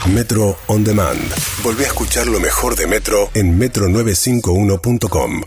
Metro On Demand. Volví a escuchar lo mejor de Metro en metro951.com.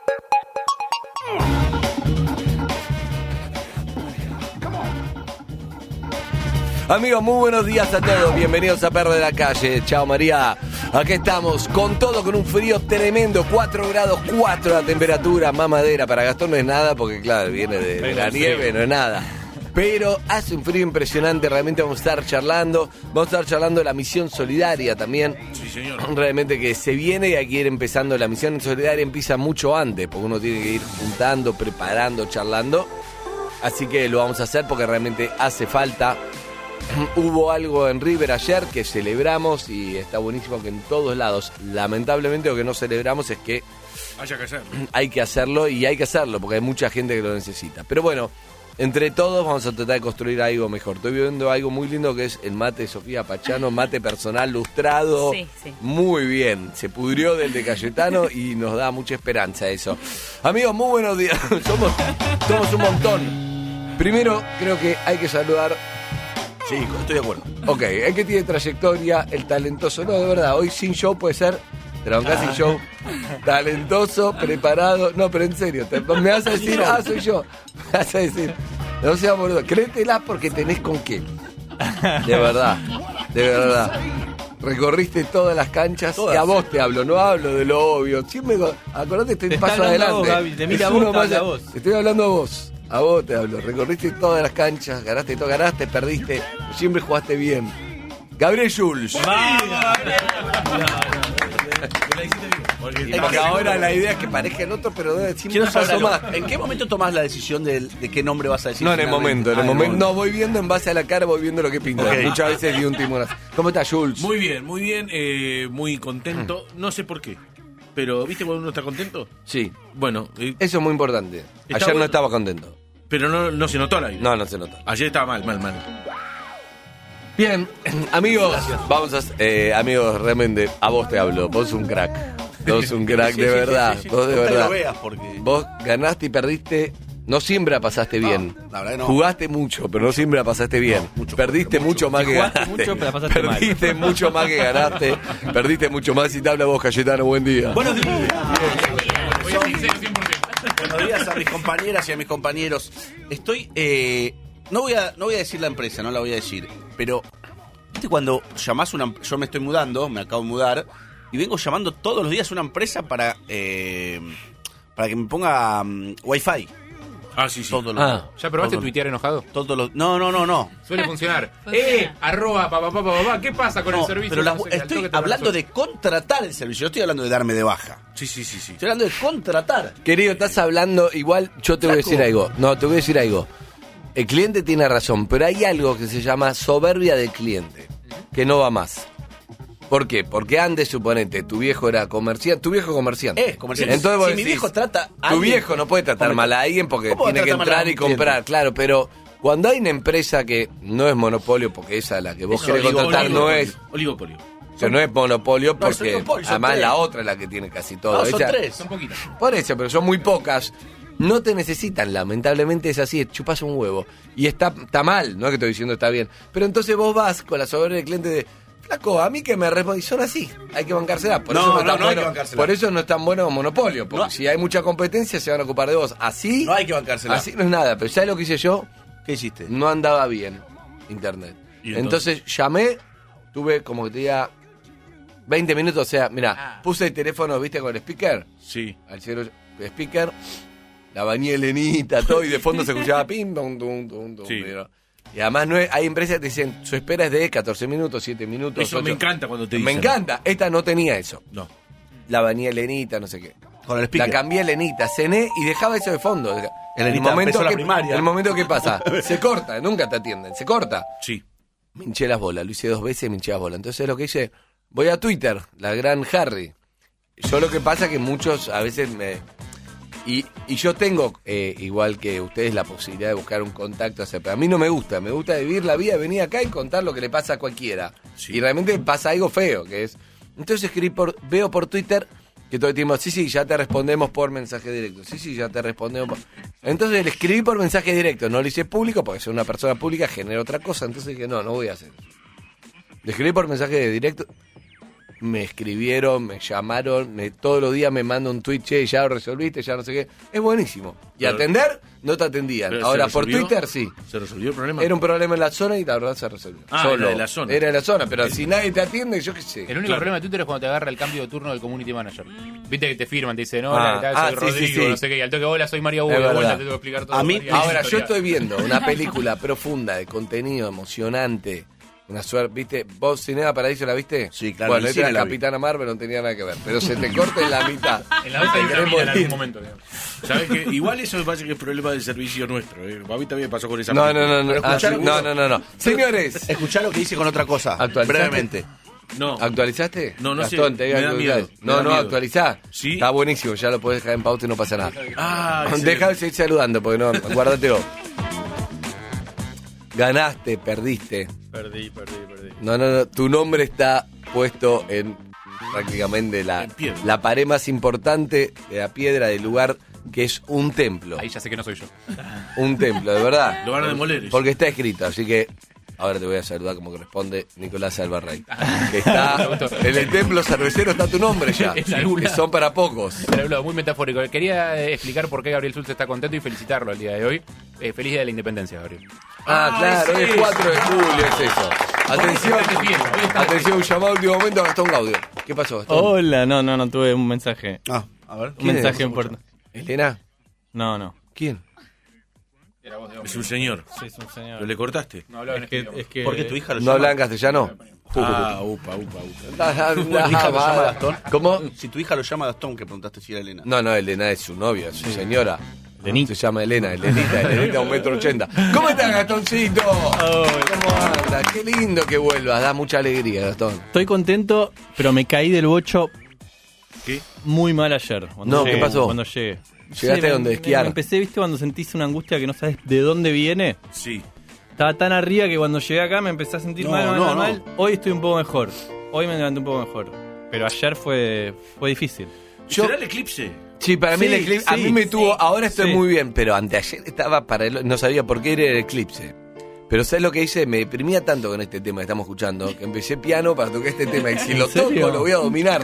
Amigos, muy buenos días a todos. Bienvenidos a Perro de la Calle. Chao, María. Aquí estamos con todo, con un frío tremendo. 4 grados 4 la temperatura. Mamadera. Para Gastón no es nada porque, claro, viene de la nieve, no es nada. Pero hace un frío impresionante. Realmente vamos a estar charlando. Vamos a estar charlando de la misión solidaria también. Sí, señor. Realmente que se viene y hay que ir empezando. La misión solidaria empieza mucho antes, porque uno tiene que ir juntando, preparando, charlando. Así que lo vamos a hacer porque realmente hace falta. Hubo algo en River ayer que celebramos y está buenísimo que en todos lados, lamentablemente lo que no celebramos es que hay que hacerlo y hay que hacerlo porque hay mucha gente que lo necesita. Pero bueno, entre todos vamos a tratar de construir algo mejor. Estoy viendo algo muy lindo que es el mate de Sofía Pachano, mate personal lustrado. Sí. Muy bien, se pudrió del de Cayetano y nos da mucha esperanza eso. Amigos, muy buenos días. Somos un montón. Primero, creo que hay que saludar. Sí, estoy de acuerdo. Ok, el que tiene trayectoria, el talentoso. No, de verdad, hoy sin show puede ser. Te lo bancás sin show. Talentoso, preparado. No, pero en serio, me vas a decir, soy yo. Me vas a decir, no seas boludo. Créetela porque tenés con qué. De verdad, de verdad. Recorriste todas las canchas. Todas. Y a vos te hablo, no hablo de lo obvio. Siempre, acordate, estoy un paso adelante. Vos, Gaby, te mira a vos, te habla a vos. Te estoy hablando a vos. A vos te hablo. Recorriste todas las canchas, ganaste todo, ganaste, perdiste. Siempre jugaste bien. Gabriel Jules. Porque ahora la idea es que parezca el otro, pero siempre Quiero un paso saber más. algo. ¿En qué momento tomás la decisión de qué nombre vas a decir? No, en el finalmente? momento. No, voy viendo en base a la cara, voy viendo lo que pinta. Ok. Muchas veces di un timón. ¿Cómo estás, Jules? Muy bien, muy contento. No sé por qué, pero ¿viste cuando uno está contento? Sí, Bueno, eso es muy importante. Está Ayer bueno. no estaba contento. pero no se notó la vida. No se nota. Ayer estaba mal. Bien, amigos, vamos a... amigos, realmente, a vos te hablo. Vos un crack. Vos un crack, Sí, de sí, verdad. sí, sí. Vos de No te verdad. lo veas porque... Vos ganaste y perdiste. No siempre la pasaste bien. la verdad que no. Jugaste mucho, pero no siempre la pasaste bien. No, mucho, Perdiste mucho más que Jugaste ganaste. mucho, pero la pasaste mal. Perdiste mucho más que ganaste. Perdiste mucho más. Y te habla vos, Cayetano. Buen día. Buenos días. Buenos días a mis compañeras y a mis compañeros. Estoy... No voy a decir la empresa, no la voy a decir. Pero, ¿viste cuando llamás una... Yo me estoy mudando, me acabo de mudar, y vengo llamando todos los días a una empresa para que me ponga Wi-Fi. Ah, sí. Todos los, ¿Ya probaste todos- tuitear enojado? Todos los... No. Suele funcionar. Funciona. @, ¿qué pasa con el No, servicio? pero No sé, al estoy toque te hablando resuelve. de contratar el servicio, no estoy hablando de darme de baja. Sí. Estoy hablando de contratar. Querido, estás hablando, igual yo te voy a decir algo. No, te voy a decir algo. El cliente tiene razón, pero hay algo que se llama soberbia del cliente, que no va más. ¿Por qué? Porque antes, suponete, tu viejo era comerciante, tu viejo comerciante. Es comerciante. Entonces vos Si mi decís, viejo trata a tu alguien- viejo no puede tratar mal a alguien porque ¿Cómo va a tiene que tratar mal a entrar un y comprar, cliente? claro, pero cuando hay una empresa que no es monopolio, porque esa la que vos querés contratar no es... Oligopolio. Que no es monopolio No, es porque oligopolio, son además tres. la otra es la que tiene casi todo. No, son Ella- tres. Son poquitas. Por eso, pero son muy pocas. No te necesitan, lamentablemente es así, chupas un huevo. Y está mal, no es que estoy diciendo está bien. Pero entonces vos vas con la soberbia del cliente de, flaco, a mí que me responde, y son así, hay que bancársela. Por No, eso no, es tan no hay bueno, que bancársela. por eso no es tan bueno como monopolio, porque No. si hay mucha competencia se van a ocupar de vos. Así, No hay que bancársela. así no es nada, pero ¿sabes lo que hice yo? ¿Qué hiciste? No andaba bien internet. ¿Y Entonces llamé, tuve como que te diga 20 minutos, o sea, mira, puse el teléfono, viste, con el speaker, Sí. al cielo speaker, la bañé Elenita, todo, y de fondo se escuchaba pim, tum, tum, tum, tum, Sí. pero- y además hay empresas que te dicen, su espera es de 14 minutos, 7 minutos, Eso me 8. encanta cuando te Me dicen. encanta, esta no tenía eso. No. La bañé Elenita, no sé qué. Con el La speaker. cambié a Elenita, cené y dejaba eso de fondo. Elenita empezó la primaria. El momento que pasa, se corta, nunca te atienden, se corta. Sí. Me hinché las bolas, lo hice 2 veces y me hinché las bolas. Entonces lo que hice, voy a Twitter, la gran Harry. Yo lo que pasa es que muchos a veces me... Y yo tengo, igual que ustedes, la posibilidad de buscar un contacto. Pero a mí no me gusta vivir la vida, venir acá y contar lo que le pasa a cualquiera. Sí. Y realmente pasa algo feo, que es... Entonces veo por Twitter que todo el tiempo, sí, ya te respondemos por mensaje directo. Sí, ya te respondemos por... Entonces le escribí por mensaje directo, no lo hice público porque soy una persona pública, genera otra cosa. Entonces dije, no voy a hacer eso. Le escribí por mensaje de directo. Me escribieron, me llamaron, todos los días me mandan un tweet, che, ya lo resolviste, ya no sé qué. Es buenísimo. Y Pero- atender, no te atendían. ¿Pero Ahora, se por resolvió? Twitter, sí. ¿Se resolvió el problema? Era un problema en la zona y la verdad se resolvió. Era de la zona. Era de la zona, pero si nadie te atiende, yo qué sé. El único problema de Twitter es cuando te agarra el cambio de turno del community manager. Viste que te firman, te dicen, Ah, hola, ¿qué tal? Soy sí, Rodrigo, sí. no sé qué. Y al toque, hola, soy María Es Hugo. Bueno, verdad. te tengo que explicar todo. A mí- María, Ahora, yo historia. estoy viendo una película profunda de contenido emocionante. Una suerte, ¿viste? ¿Vos Cinema Paradiso la viste? Sí, claro, Bueno, en esta cine era la vi. Capitana Marvel, no tenía nada que ver. Pero se te corta en la mitad. En la otra Te querés en algún morir. momento. Digamos. ¿Sabes qué? Igual eso me parece que es problema del servicio nuestro. A mí también me pasó con esa No, película. no, no, no. Pero Ah, sí, escucharon- no. Señores, Escuchá lo que dice con otra cosa. ¿Actualizaste? Brevemente. No. ¿actualizaste? No, no sé, Gastón, te me digo da actualizar. miedo, me No, da no, miedo. actualizá. Sí. Está buenísimo, ya lo podés dejar en pausa y no pasa nada. Ah, Deja de seguir saludando, porque no, guárdate vos. Ganaste, perdiste. Perdí. No, tu nombre está puesto en prácticamente En piedra. la pared más importante de la piedra del lugar, que es un templo. Ahí ya sé que no soy yo. Un templo, de verdad. Lo van a demoler eso. Porque está escrito, así que ahora te voy a saludar como corresponde, Nicolás Albarrey. Que está en el templo cervecero, está tu nombre ya. En algún Que lado. son para pocos. Pero hablo muy metafórico. Quería explicar por qué Gabriel Schultz está contento y felicitarlo el día de hoy. Feliz día de la independencia, Gabriel. Claro, hoy es 4 de julio, es eso. Atención, Hoy está de fiesta. atención, un llamado a último momento a Gastón Gaudio. ¿Qué pasó, Gastón? Hola, no tuve un mensaje. Ah, a ver. Un ¿Quién es? mensaje importante. ¿Elena? No. ¿Quién? Es un señor. Sí, es un señor. ¿Pero le cortaste? No hablaba en Es que Porque tu hija lo ¿No llama. hablan castellano? Ah, upa. Tu hija lo llama Gastón. ¿Cómo? Si tu hija lo llama Gastón, que preguntaste si era Elena. No, Elena es su novia, su señora. Elenita. Se llama Elenita 1,80 m. ¿Cómo estás, Gastoncito? ¿Cómo andas? Qué lindo que vuelvas, da mucha alegría, Gastón. Estoy contento, pero me caí del bocho ¿Qué? muy mal ayer. No, ¿qué pasó? Cuando llegué. ¿Llegaste a donde esquiar? Me empecé, ¿viste? Cuando sentís una angustia que no sabes de dónde viene. Sí. Estaba tan arriba que cuando llegué acá me empecé a sentir No, mal. no. Hoy estoy un poco mejor. Hoy me levanté un poco mejor. Pero ayer fue difícil. Yo- ¿Será el eclipse? Sí, para mí Sí, el eclipse, a sí, mí me tuvo, sí, ahora estoy sí. muy bien, pero anteayer estaba no sabía por qué era el eclipse. Pero ¿sabes lo que hice? Me deprimía tanto con este tema que estamos escuchando, que empecé piano para tocar este tema, y si ¿En lo toco serio? lo voy a dominar,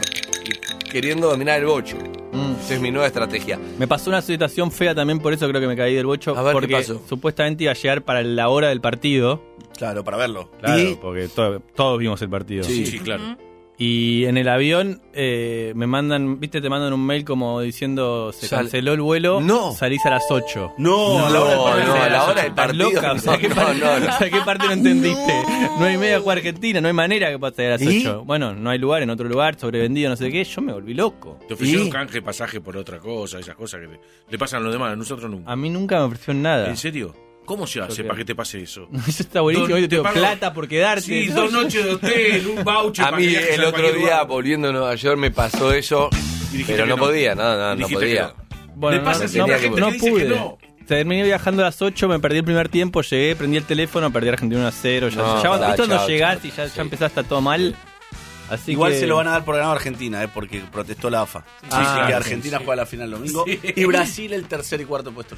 y queriendo dominar el bocho. Esa es mi nueva estrategia. Me pasó una situación fea también, por eso creo que me caí del bocho. A ver, ¿qué porque pasó? supuestamente iba a llegar para la hora del partido. Claro, para verlo. Claro, ¿Y? porque todos vimos el partido. Sí, claro. Y en el avión me mandan, viste, te mandan un mail como diciendo se canceló el vuelo, No. salís a las 8. No, a la hora del partido. a la hora del ¿Estás partido. loca? O sea, ¿qué No, parte, no. o sea, ¿qué parte no entendiste? No hay media juega Argentina, no hay manera que pase a las ¿Y? 8. Bueno, no hay lugar en otro lugar, sobrevendido, no sé qué. Yo me volví loco. Te ofrecieron ¿Y? canje, pasaje por otra cosa, esas cosas que le pasan a los demás, a nosotros nunca. A mí nunca me ofrecieron nada. ¿En serio? ¿Cómo se hace Porque- para que te pase eso? Eso está buenísimo. Don- Yo te digo, te pago- plata por quedarte. Sí, 2 noches de hotel, un voucher. A para mí que viajes el a otro cualquier día, lugar. volviendo a Nueva York, me pasó eso, Y dijiste pero que no podía, no Y dijiste podía. que no. Bueno, Le pasa no, a cierta no, gente no que dice que pude. no. Terminé viajando a las 8, me perdí el primer tiempo, llegué, prendí el teléfono, perdí a Argentina 1-0. Ya, No, ya pará, ¿viste cuando chao, llegás chao, y ya sí. empezás a estar todo mal? Así Igual que... se lo van a dar por ganado a Argentina, porque protestó la AFA. Así que Argentina juega la final el domingo. Y Brasil el tercer y cuarto puesto.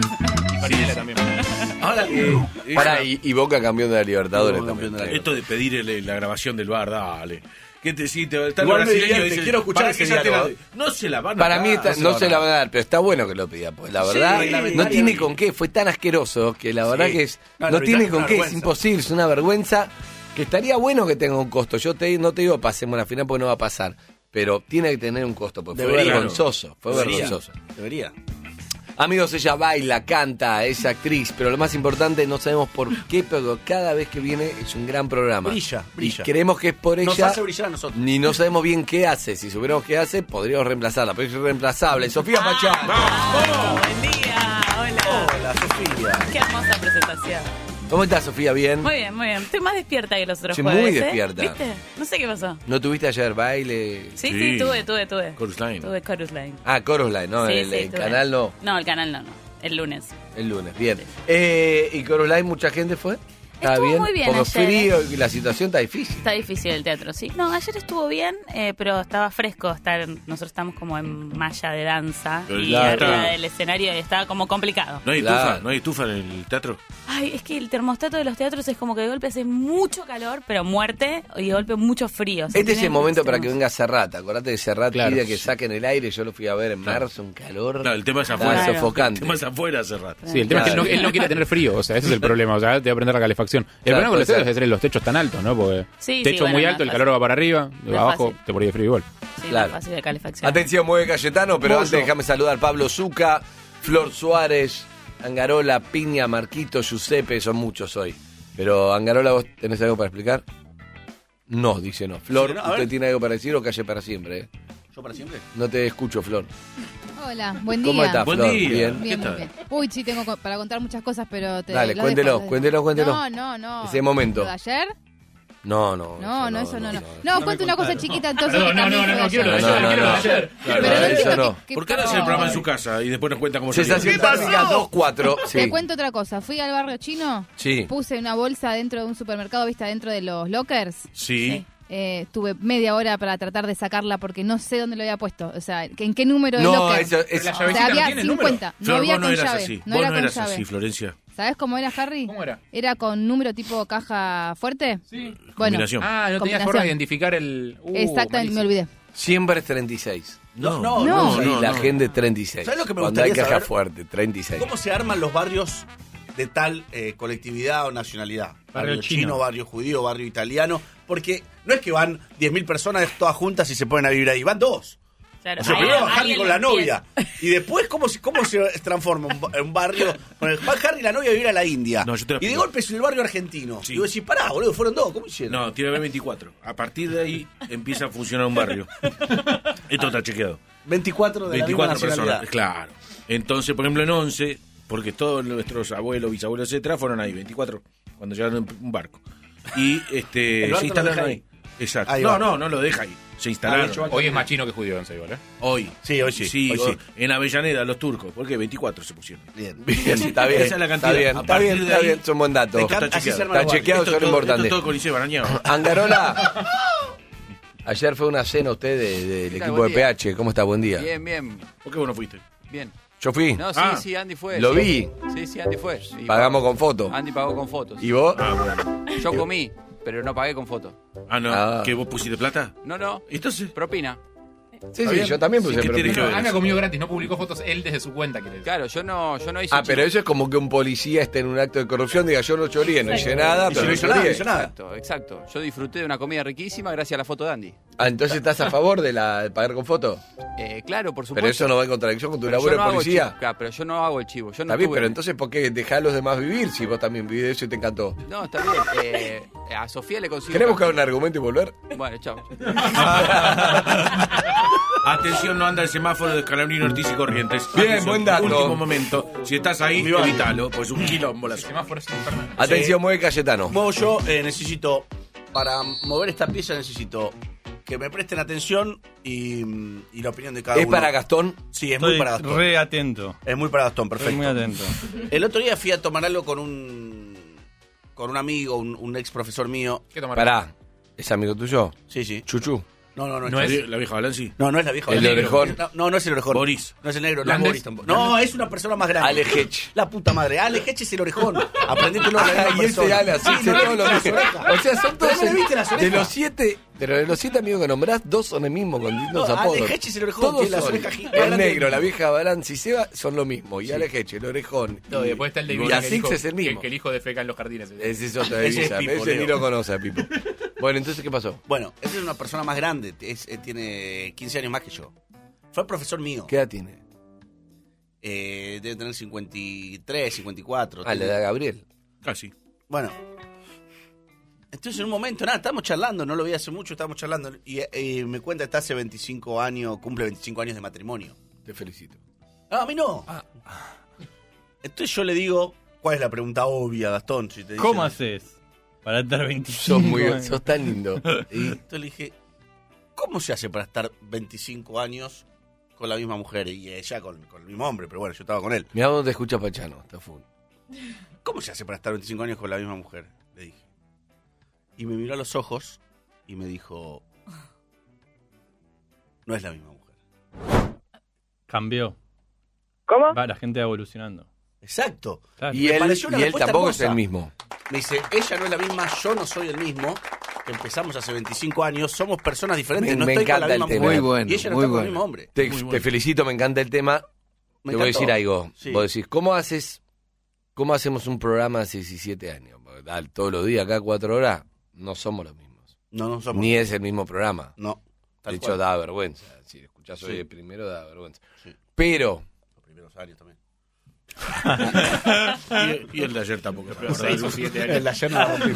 Mariela también. Ahora, Pará, y Boca campeón de la Libertadores Boca campeón también. de la esto de pedir la grabación del bar, dale. ¿Qué te si te está el Igual me brasileño divierte, y dice, quiero escuchar para ese que ya te la- diálogo. No se la van a Para dar. mí no se la van a dar, pero está bueno que lo pida, pues la verdad no reglamentaria. tiene con qué, fue tan asqueroso que la verdad Sí. que es No, el no arbitraje tiene es con una qué, es vergüenza. imposible, es una vergüenza que estaría bueno que tenga un costo. Yo no te digo pasemos la final porque no va a pasar, pero tiene que tener un costo, porque fue Debería. vergonzoso, fue Debería. vergonzoso. Debería. Amigos, ella baila, canta, es actriz, pero lo más importante, no sabemos por qué, pero cada vez que viene es un gran programa. Brilla. Y creemos que es por Nos ella. hace brillar a nosotros. Ni no sabemos bien qué hace. Si supiéramos qué hace, podríamos reemplazarla, pero es irreemplazable. Sofía Pachá. Buen día, hola. Hola, Sofía. Qué hermosa presentación. ¿Cómo estás, Sofía? ¿Bien? Muy bien, muy bien. Estoy más despierta que los otros Sí, jueves. muy ¿eh? despierta. ¿Viste? No sé qué pasó. ¿No tuviste ayer baile? Sí, Sí. tuve. Chorus Line. Tuve Chorus Line. Ah, Chorus Line, ¿no? Sí, el tuve. canal no. No, el canal no. El lunes. El lunes, bien. ¿Y Chorus Line mucha gente fue? ¿Está Estuvo bien? muy bien Por lo ayer, frío y la situación está difícil. Está difícil el teatro, sí. No, ayer estuvo bien, pero estaba fresco. Nosotros estamos como en malla de danza Pero y ya arriba está. del escenario estaba como complicado. ¿No hay Claro. estufa? ¿No hay estufa en el teatro? Ay, es que el termostato de los teatros es como que de golpe hace mucho calor, pero muerte, y de golpe mucho frío. Este es el tienen momento para que extremos. venga Serrat. Acordate de Serrat, Claro. pide que saquen el aire. Yo lo fui a ver en marzo, un calor. Claro, el tema es Estaba afuera. sofocante. El tema es afuera hace rato. Sí, el tema es que Claro. él no quiere tener frío, o sea, ese es el problema, o sea, te va a prender la calefacción. El Claro, problema con los puede teatros es tener los techos tan altos, ¿no? Porque Sí, techo sí, bueno, muy no alto, es el calor va para arriba, No es abajo fácil. te morí de frío igual. Sí, Claro. no es fácil de calefacción. Atención, mueve Cayetano, pero Pollo. antes déjame saludar a Pablo Zucca, Flor Suárez, Angarola, Piña, Marquito, Giuseppe, son muchos hoy. Pero Angarola, ¿vos tenés algo para explicar? No, dice no. Flor, Sí, no, a ¿usted ver. tiene algo para decir o calle para siempre? ¿Yo para siempre? No te escucho, Flor. Hola, buen día. ¿Cómo estás, Buen Flor? día. Bien. Bien, ¿Qué muy tal? bien. Uy, sí, tengo para contar muchas cosas, pero te Dale, lo cuéntelo, dejo. cuéntelo. No. Ese momento. ¿Lo de ayer? No, No, eso no. no. No, cuento una cosa chiquita entonces. Perdón, que también fue quiero ayer. lo de ayer, quiero lo de ayer. Pero Claro, no eso entiendo no. qué ¿Por qué no hace el programa en su casa y después nos cuenta cómo Sensación salió? térmica 2-4. Sí. Te cuento otra cosa. Fui al barrio chino, Sí. puse una bolsa dentro de un supermercado, viste, adentro de los lockers. Sí. Tuve media hora para tratar de sacarla porque no sé dónde lo había puesto. O sea, ¿en qué número de No, locker? eso es. Pero la O llavecita sea, no había tiene el número. 50. No Flor, había vos no con eras llave. así. No Vos era no con eras llave. así, Florencia. ¿Sabes cómo era, Harry? ¿Cómo era? Era con número tipo caja fuerte. Sí. Bueno, Combinación. Ah, no tenía Combinación. forma de identificar el... exactamente, malísimo. me olvidé. Siempre es 36. No. Sí, la gente 36. ¿Sabes lo que me Cuando hay gustaría caja saber? fuerte, 36. ¿Cómo se arman los barrios de tal colectividad o nacionalidad? Barrio chino, chino. barrio judío, barrio italiano. Porque no es que van 10.000 personas todas juntas y se ponen a vivir ahí, van dos. Claro. O sea, Ahí primero va Harry alguien con lo la novia. empieza. Y después, ¿cómo se transforma un barrio? Bueno, va Harry y la novia a vivir a la India. No, yo te lo y de explico. golpe es el barrio argentino. Sí. Y vos decís, pará, boludo, fueron dos. ¿Cómo hicieron? No, tiene que haber 24. A partir de ahí empieza a funcionar un barrio. Esto está chequeado. 24 de 24 la misma nacionalidad. personas, claro. Entonces, por ejemplo, en 11, porque todos nuestros abuelos, bisabuelos, etcétera, fueron ahí, 24, cuando llegaron en un barco. Y El se barco lo instalaron deja ahí. ahí. Exacto. Ahí va. No lo deja ahí. Se instalaron. Hoy es más chino que judío, en serio, ¿eh? Hoy. Sí, hoy sí. Sí, Hoy hoy. sí. En Avellaneda, los turcos. ¿Por qué? 24 se pusieron. Bien. Bien, está bien. Esa es la cantidad. Está bien, A está partir bien, de está ahí- bien. Es un buen dato. Me encanta, Está así se chequeado. arman los Está chequeado, barrios. eso es lo importante. Esto es todo Coliseo Barañao. Angarola, ayer fue una cena usted del ¿Qué tal? equipo de Buen día. PH. ¿Cómo está? Buen día. Bien, bien, ¿Por qué vos no fuiste? bien. Yo fui. No, sí, Ah. sí, Andy fue. Lo sí. vi. Sí, Andy fue. Y Pagamos pagó- con foto. Andy pagó con fotos. ¿Y vos? Ah, bueno. Yo comí, pero no pagué con fotos. Ah, no. Ah. ¿Que vos pusiste plata? No, Entonces. propina. Sí, Está sí, bien. yo también Sí, puse ¿qué tiene que propina. ver? Ana comió gratis, no publicó fotos él desde su cuenta, quiere decir. Claro, yo no hice Ah, pero chivo. eso es como que un policía esté en un acto de corrupción, diga yo no choreé, no hice nada, Y si pero no no hizo nada, no choreé. hizo nada. Exacto. Yo disfruté de una comida riquísima gracias a la foto de Andy. Ah, entonces estás a favor de pagar con foto. Claro, por supuesto. Pero eso no va en contradicción con tu Pero yo laburo no de hago el policía. chivo. Claro, pero yo no hago el chivo. Yo no Está bien, tuve- pero entonces ¿por qué dejás a los demás vivir si vos también vivís de eso y te encantó? No, está bien. A Sofía le consigo... ¿Querés buscar un argumento y volver? Bueno, chao. Atención, no anda el semáforo de Escalabrini, Ortiz y Corrientes. Bien, Atención, buen dato. Último momento. Si estás ahí, Mi barrio. evítalo, pues un quilombo la El zona. semáforo es infernal. Atención, mueve Cayetano. Muevo yo, necesito, para mover esta pieza necesito que me presten atención y la opinión de cada ¿Es uno. para Gastón? Sí, es muy Estoy para Gastón. re atento. Es muy para Gastón, Estoy perfecto. muy atento. El otro día fui a tomar algo con un amigo, un ex profesor mío. ¿Qué tomar? Pará, ¿es amigo tuyo? Sí, sí. Chuchu. No ¿No es la vieja Balanci? No, no es la vieja. El la orejón. negra. No es el orejón. Boris. No es el negro, no es ¿Landes? Boris tampoco. No, es una persona más grande. Ale Hedge. La puta madre. Ale Hedge es el orejón. Aprendételo a la misma Ah, y ese persona. Ale así Sí, se no le todos los viste las orejas. O sea, son todos Pero no le viste las de orejas. los 7, pero de los 7 amigos que nombrás, 2 son el mismo con distintos No, Ale apodos. Hedge es el orejón, Todos tiene las son. orejas El grandes. negro, la vieja Balanci y Seba son lo mismo. Y Ale Hedge, el orejón. No, y después está el de y Villa, Asix es el mismo. Que el hijo de feca en los jardines. Ese es otro de Ese es Villa. Pipo, Ese ni Leo. lo conoce a Pipo. Bueno, entonces, ¿qué pasó? Bueno, esa es una persona más grande. Tiene 15 años más que yo. Fue profesor mío. ¿Qué edad tiene? Debe tener 53, 54. Ah, la edad de Gabriel. Casi. Bueno. Entonces en un momento, nada, estábamos charlando, no lo vi hace mucho, estábamos charlando. Y me cuenta que está hace 25 años, cumple 25 años de matrimonio. Te felicito. No, a mí no. Entonces yo le digo, ¿cuál es la pregunta obvia, Gastón? Si te dicen- ¿Cómo haces para estar 25 Sos, muy, años? sos tan lindo. Y Entonces le dije, ¿cómo se hace para estar 25 años con la misma mujer? Y ella con el mismo hombre, pero bueno, yo estaba con él. mirá dónde te escucha Pachano, está full. ¿Cómo se hace para estar 25 años con la misma mujer? Le dije. Y me miró a los ojos y me dijo, no es la misma mujer. Cambió. ¿Cómo? Va, la gente va evolucionando. Exacto. Claro. Y Me él, pareció una y él respuesta tampoco es hermosa. el mismo. Me dice, ella no es la misma, yo no soy el mismo. Empezamos hace 25 años, somos personas diferentes, no Me estoy con encanta la el misma tema. mujer. Muy bueno, y ella no muy está con el bueno. mismo hombre. Te felicito, me encanta el tema. Me Te voy a encantó. decir algo. Sí. Vos decís, ¿cómo hacemos un programa hace 17 años? Porque, todos los días, cada 4 horas, no somos los mismos. No somos. Ni es el mismo programa. No. De hecho, cual. da vergüenza. Si escuchás Sí. hoy el primero, da vergüenza. Sí. Pero, Los primeros años también. Y el de ayer tampoco. Pero 6 o 7 años. El de ayer no la rompí.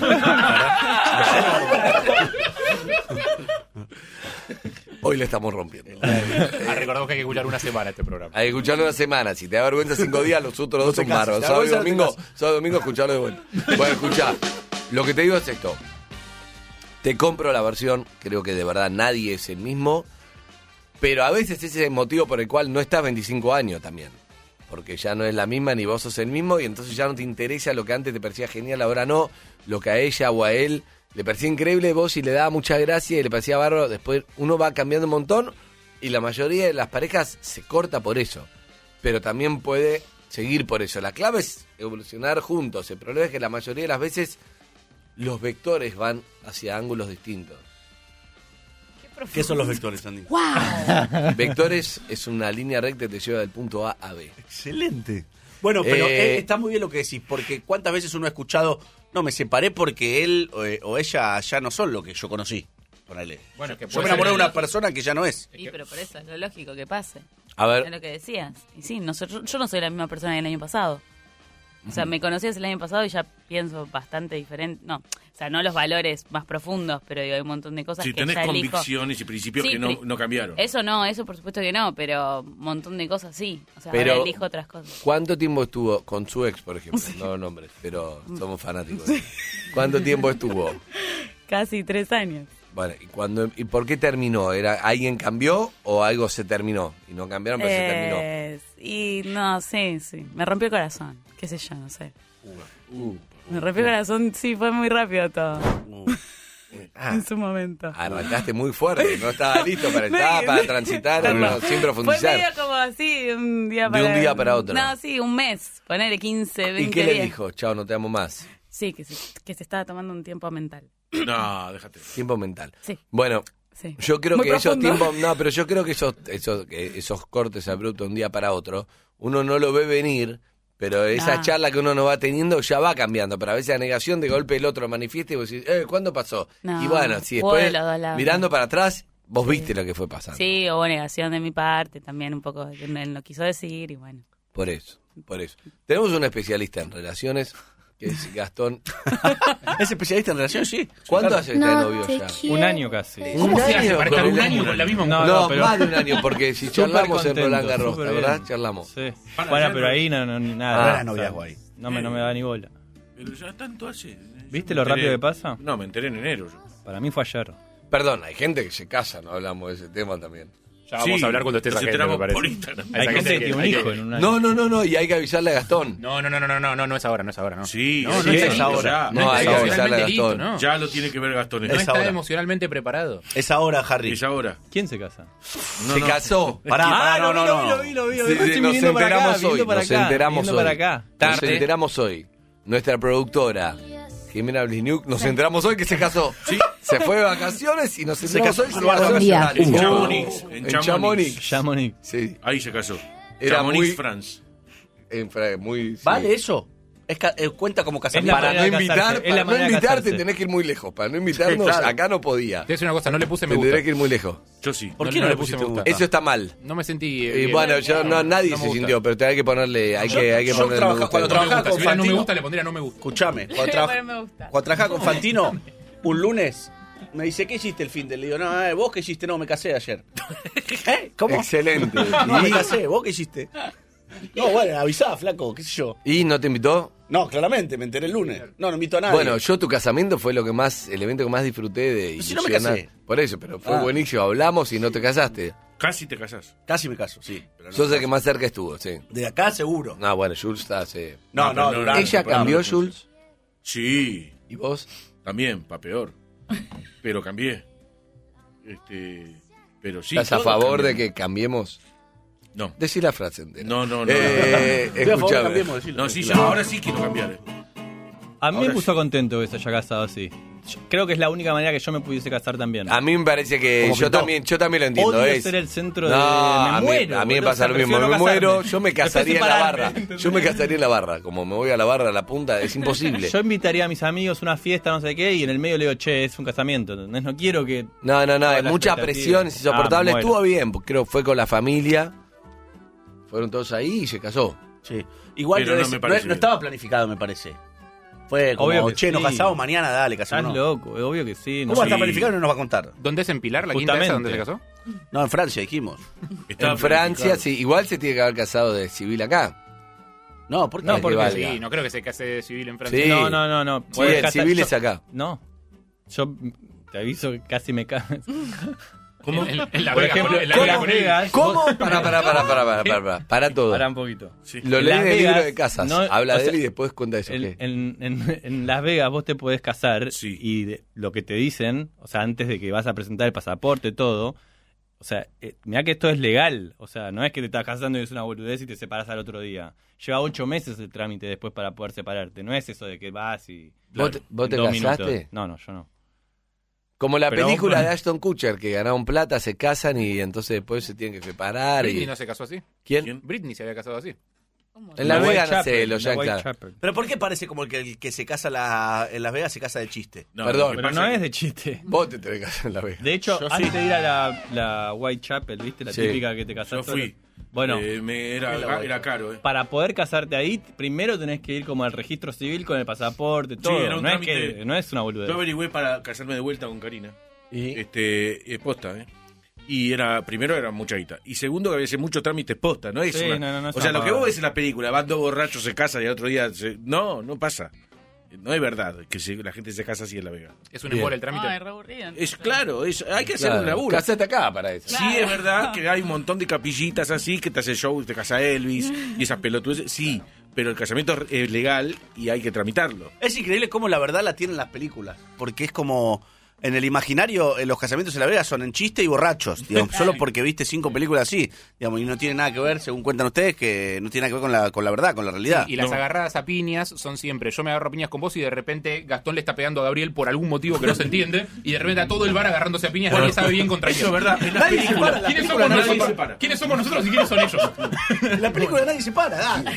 hoy le estamos rompiendo. Recordamos que hay que escuchar una semana este programa. Hay que escucharlo una semana. Si te da vergüenza 5 días, los otros 2 te son cases, bárbaros. te da Sábado y vergüenza, no te domingo, sábado y domingo, escucharlo de vuelta. Bueno, escuchá. Lo que te digo es esto. Te compro la versión. Creo que de verdad nadie es el mismo. Pero a veces ese es el motivo por el cual no estás 25 años también. Porque ya no es la misma ni vos sos el mismo y entonces ya no te interesa lo que antes te parecía genial, ahora no. Lo que a ella o a él le parecía increíble, vos y le daba mucha gracia y le parecía bárbaro. Después uno va cambiando un montón y la mayoría de las parejas se corta por eso. Pero también puede seguir por eso. La clave es evolucionar juntos. El problema es que la mayoría de las veces los vectores van hacia ángulos distintos. ¿Qué son los vectores, Andy? Vectores es una línea recta que te lleva del punto A a B. Excelente. Bueno, pero está muy bien lo que decís, porque cuántas veces uno ha escuchado, no, me separé porque él o ella ya no son lo que yo conocí. Ponele. Bueno, que Yo me enamoré de una persona que ya no es. Sí, pero por eso es lo lógico que pase. A Es ver, lo que decías. Y sí, yo no soy la misma persona que el año pasado. O sea, me conocías el año pasado y ya pienso bastante diferente. No, o sea, no los valores más profundos, pero digo, hay un montón de cosas Si que tenés ya elijo. convicciones y principios Sí, que no cambiaron. Eso no, eso por supuesto que no, pero un montón de cosas sí. O sea, Pero- ahora elijo otras cosas. ¿cuánto tiempo estuvo con su ex, por ejemplo? No nombres, pero somos fanáticos. ¿Cuánto tiempo estuvo? Casi 3 años. Bueno, ¿y por qué terminó? ¿Alguien cambió o algo se terminó? Y no cambiaron, pero se terminó. Y no, sí. Me rompió el corazón. Qué sé yo, no sé. Me rompió el corazón, sí, fue muy rápido todo. En su momento. Arrancaste muy fuerte, no estaba listo para Me- estar, para transitar, sin Fue profundizar. medio como así, de un día De para un día para otro. No, sí, un mes. Ponele 15, 20 ¿Y qué le días. dijo? Chao, no te amo más. Sí, que se estaba tomando un tiempo mental. No, déjate. Tiempo mental. Sí. Bueno, Sí. yo creo Muy que esos profundo. tiempos, no, pero yo creo que esos cortes abruptos de un día para otro, uno no lo ve venir, pero esa Ah. charla que uno no va teniendo ya va cambiando. Pero a veces la negación de golpe el otro lo manifiesta y vos decís, ¿cuándo pasó? No, Y bueno, si hubo de después, los dos lados. mirando para atrás, vos viste lo que fue pasando. Sí, hubo negación de mi parte, también un poco de que él no quiso decir y bueno. Por eso. Tenemos un especialista en relaciones, que es Gastón. ¿Es especialista en relaciones? Sí. ¿Cuánto hace que está de novio ya? Un año casi. ¿Cómo se hace para estar con un el- año con la misma mujer? No, pero- más de un año, porque si Súper charlamos en contento, Roland Garros, súper ¿verdad? bien. Charlamos. Sí. Bueno, pero ahí ni nada. No era O sea, noviazgo ahí. No me da ni bola. Pero ya tanto hace. ¿Viste lo rápido que pasa? No, me enteré en enero. Yo. Para mí fue ayer. Perdón, hay gente que se casa, no hablamos de ese tema también. Ya vamos a hablar cuando estés nos esa gente, me enteramos parece. por Instagram. Esa Hay gente que que- tiene un hay que- hijo en un año. No, y hay que avisarle a Gastón. No es ahora, no. Sí, No, sí, no es es ahora. No, hay que está avisarle a emocionalmente listo, Gastón. ¿no? Ya lo tiene que ver Gastón. No Es está ahora. emocionalmente preparado. Es ahora, Harry. Es ahora. ¿Quién se casa? Se casó. Pará, no. Lo vi. Sí, sí, nos enteramos hoy. Nos enteramos hoy. para acá. Nos enteramos hoy. Nuestra productora, Jimena Blizniuk, nos enteramos hoy que se casó. Sí. Se fue de vacaciones y nos enteramos casó hoy. en Se lugar de casó vacaciones. En Oh, Chamonix. En Chamonix. Chamonix. Sí. Ahí se casó. Era Chamonix, muy- France. Muy. sí. ¿Vale eso? Cuenta como Es casamiento. la Para no manera de invitar, casarse, es para la no manera de invitarte casarse. tenés que ir muy lejos. Para no invitarnos, Claro. acá no podía. Te voy a decir una cosa, no le puse me Tendré gusta. que ir muy lejos. Yo sí. ¿Por qué no le pusiste me gusta? Eso está mal. No me sentí... Y bien. bueno, yo nadie no me se gusta. sintió, pero hay que ponerle, hay que yo ponerle trabaja- me gusta. cuando No me trabajaba gusta. con Si hubiera no me Fantino- gusta, le pondría no me gusta. Escuchame, Me gusta. cuando trabajaba con Fantino, un lunes, me dice, ¿qué hiciste el fin del día? Le digo, no, vos qué hiciste, no, me casé ayer. ¿Cómo? Excelente. No, me casé, ¿vos qué hiciste? No, bueno, avisá, flaco, qué sé yo. ¿Y no te invitó? No, claramente, me enteré el lunes. No invito a nadie. Bueno, yo tu casamiento fue el evento que más disfruté de si no me ilusionar. casé. Por eso, pero fue Ah. buenísimo. Hablamos y no te casaste. Casi te casás. Casi me caso, sí. Pero no. Sos el que más cerca estuvo, sí. De acá seguro. No, bueno, Jules está hace... No, No, pero durante, ¿Ella claro. cambió, Jules? Sí, ¿Y vos? también, pa' peor. Pero cambié. Pero sí. ¿Estás a todos favor de cambiamos. que cambiemos? No. Decí la frase entera. No. Estoy a favor, Escuchame. cambiemos, decilo. No, sí, ya, ahora sí quiero cambiar. A mí Ahora me puso sí. contento que se haya casado así. Creo que es la única manera que yo me pudiese casar también. A mí me parece que Como yo pintó. también lo entiendo. Odio es ser el centro No, de... a mí- muero, a mí me boludo, pasa lo mismo. prefiero Me no muero, casarme. yo me Después casaría en la separarme, barra. ¿entendés? Yo me casaría en la barra. Como me voy a la barra, a la punta, es imposible. Yo invitaría a mis amigos a una fiesta, no sé qué, y en el medio le digo, che, es un casamiento, ¿entendés? No quiero que... No, Toda es la mucha expectativa. presión, es insoportable. Muero. Estuvo bien, porque creo que fue con la familia. Fueron todos ahí y se casó. Sí. Igual Pero no no, me parece no bien. estaba planificado, me parece. Fue como, Obvio que che, nos sí. casamos mañana, dale, Estás casémonos. loco, obvio que sí. ¿Cómo está Sí. planificado? No nos va a contar. ¿Dónde es en Pilar, la quinta esa donde se Justamente. casó? No, en Francia dijimos. Estaba En Francia, planificado. sí. Igual se tiene que haber casado de civil acá. No, ¿por qué? No, No, porque Sí, valga. no creo que se case civil en Francia. Sí. No. Sí, Podés el casar- civil yo- es acá. No. Yo te aviso que casi me caso. ¿Cómo? En la Por Vega ejemplo, con- en la ¿cómo? Vega con él. Vegas, ¿Cómo? vos- Para todo. Pará un poquito. Sí. Lo En leí Las en el libro Vegas, de casas. no, Habla o de sea, él y después cuenta eso. ¿qué? En Las Vegas vos te podés casar Sí. y lo que te dicen, o sea, antes de que vas a presentar el pasaporte, todo, o sea, mirá que esto es legal, o sea, no es que te estás casando y es una boludez y te separás al otro día. Lleva 8 meses el trámite después para poder separarte, no es eso de que vas y... ¿Vos te en 2 casaste? minutos. No, yo no. Como la Pero película vos- de Ashton Kutcher, que ganaron plata, se casan y entonces después se tienen que separar. Britney Y... no se casó así. ¿Quién? Britney se había casado así. En Las La Vegas, no sé, Whitechapel, lo la ya claro. Whitechapel. Pero ¿por qué parece como el que se casa en Las Vegas se casa de chiste? No, Perdón, lo que Pero pasa no es es de chiste. Vos te tenés que casar en Las Vegas. De hecho, Yo antes sí. de ir a la Whitechapel, ¿viste? La Sí. típica que te Yo casaste. fui. Bueno, Era caro, ¿eh? para poder casarte ahí, primero tenés que ir como al registro civil con el pasaporte, todo. era un no, es trámite. que, no es una boludez. Yo averigüé para casarme de vuelta con Karina. Y Posta, ¿eh? Y primero era mucha guita. Y segundo, que había que mucho trámite posta, ¿no es Sí, una- no es O sea, una lo que pavada. vos ves en la película, van dos borrachos, se casan y al otro día... No pasa. No es verdad que la gente se casa así en La Vega. Es un Bien. embole el trámite. Ay, re aburrido. Es claro, hay que hacer claro, un laburo. Casate acá para eso. Sí, es verdad que hay un montón de capillitas así que te hace show, te casa Elvis y esas pelotudes. Sí, pero el casamiento es legal y hay que tramitarlo. Es increíble cómo la verdad la tienen las películas. Porque es como... En el imaginario, los casamientos en Las Vegas son en chiste y borrachos, digamos, solo porque viste 5 películas así, digamos, y no tiene nada que ver, según cuentan ustedes, que no tiene nada que ver con la verdad, con la realidad. Y las agarradas a piñas son siempre, yo me agarro a piñas con vos y de repente Gastón le está pegando a Gabriel por algún motivo que no se entiende y de repente a todo el bar agarrándose a piñas, nadie sabe bien contra quién. Eso es verdad. En las Nadie se películas... para, la ¿Quiénes película somos nadie se nosotros? para. ¿Quiénes somos nosotros y quiénes son ellos? La película nadie se para, dale.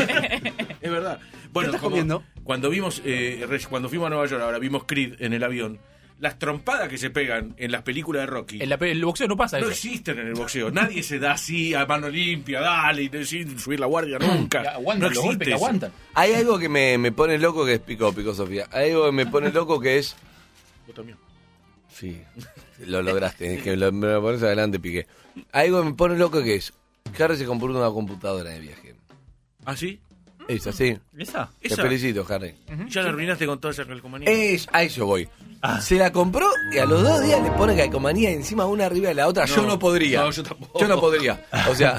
Es verdad. Bueno, estás como comiendo? cuando vimos, cuando fuimos a Nueva York, ahora vimos Creed en el avión, las trompadas que se pegan en las películas de Rocky El boxeo no pasa no eso. existen en el boxeo. Nadie se da así a mano limpia, dale, y sin subir la guardia nunca. Aguantan no los golpes que eso. aguantan. Hay algo que me pone loco que es pico Sofía. Hay algo que me pone loco que es... Vos también. Sí, lo lograste. Es que me lo pones adelante, Piqué. Hay algo que me pone loco que es... Harry se compró una computadora de viaje. ¿Ah, sí? Es así. ¿Esa? Te Esa. felicito, Harry. Ya la arruinaste con toda esa calcomanía. A eso voy. Se la compró y a los 2 días le pone calcomanía encima una arriba de la otra. Yo no podría. No, yo tampoco. Yo no podría. O sea,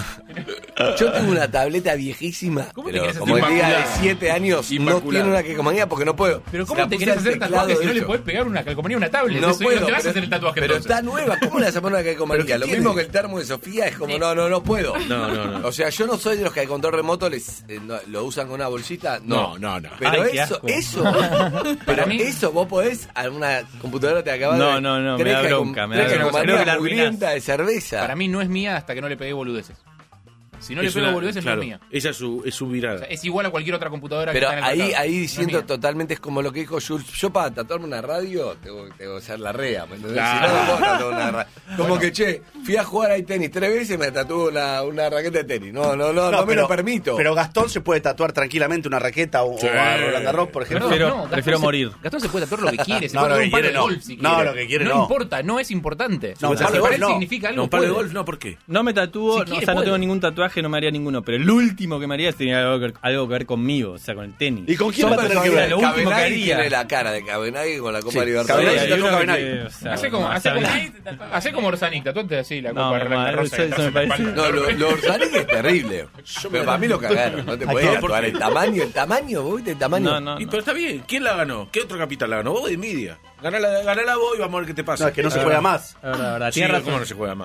yo tengo una tableta viejísima, ¿Cómo te pero querés como hacer el día de inmaculada? 7 años no Inmaculada. tiene una calcomanía porque no puedo. Pero Se ¿cómo la te puse querés al hacer teclado tatuajes si de no le eso. podés pegar una calcomanía a una tablet? No Eso, puedo, no te vas a pero, hacer el tatuaje pero entonces. está nueva. ¿Cómo le vas a poner una calcomanía? ¿Pero Lo qué mismo tiene? que el termo de Sofía es como, no puedo. No. O sea, yo no soy de los que al control remoto lo usan con una bolsita. No. No. Pero Ay, qué eso, asco. pero mí- eso vos podés a una computadora te acabas No, de... no, me tres da calcom- bronca, me tres da bronca. calcomanías Creo que la mugrientas de cerveza. Para mí no es mía hasta que no le pegué boludeces. Si no le Es pego una- boludeces, claro, no es mía. esa es su virada. O sea, es igual a cualquier otra computadora Pero que está en el mercado. ahí No es siento mía. totalmente es como lo que dijo Jules. Yo para tatuarme una radio tengo que usar la rea, ¿me entendés? Claro. Si no, no puedo tatuar una radio. Como que, che, fui a jugar ahí tenis 3 veces y me tatuó una raqueta de tenis. No me lo permito. Pero Gastón se puede tatuar tranquilamente una raqueta o Sí. a Roland Garros, por ejemplo. Prefiero- prefiero morir. Gastón se puede tatuar lo que quiere. Se No, puede lo tatuar que un palo quiere de no. golf si No, quiere. lo que quiere no no. importa, no es importante. No, un Si palo de para golf él no. significa algo, No, un palo de puede. golf, no, ¿por qué? No me tatúo, Si quiere, o sea, no puede. tengo ningún tatuaje, no me haría ninguno. Pero el último que me haría tenía algo que ver conmigo, o sea, con el tenis. ¿Y con quién Son va a tener que personas- ver? Lo último que Cabenagui haría. tiene la cara de Cabenagui con la Copa Sí, Libertadores. Cabenagui se hay tatuó uno Cabenagui. que, o sea, Hacé como más hablar. Hacé como Orsanic, tatuate así la No, copa de mamá, la rosa. eso me parece- No, lo Orsanic es terrible. Pero para mí lo cagaron. No te ¿A podés qué? tatuar el tamaño, ¿vos viste el tamaño? No. Pero está bien, ¿quién la ganó? ¿Qué otro capital la ganó? Vos de media. Ganala vos y vamos a ver qué te pasa. No, es que no se juega más. La verdad, Sí, tiene ¿cómo razón. no se juega más?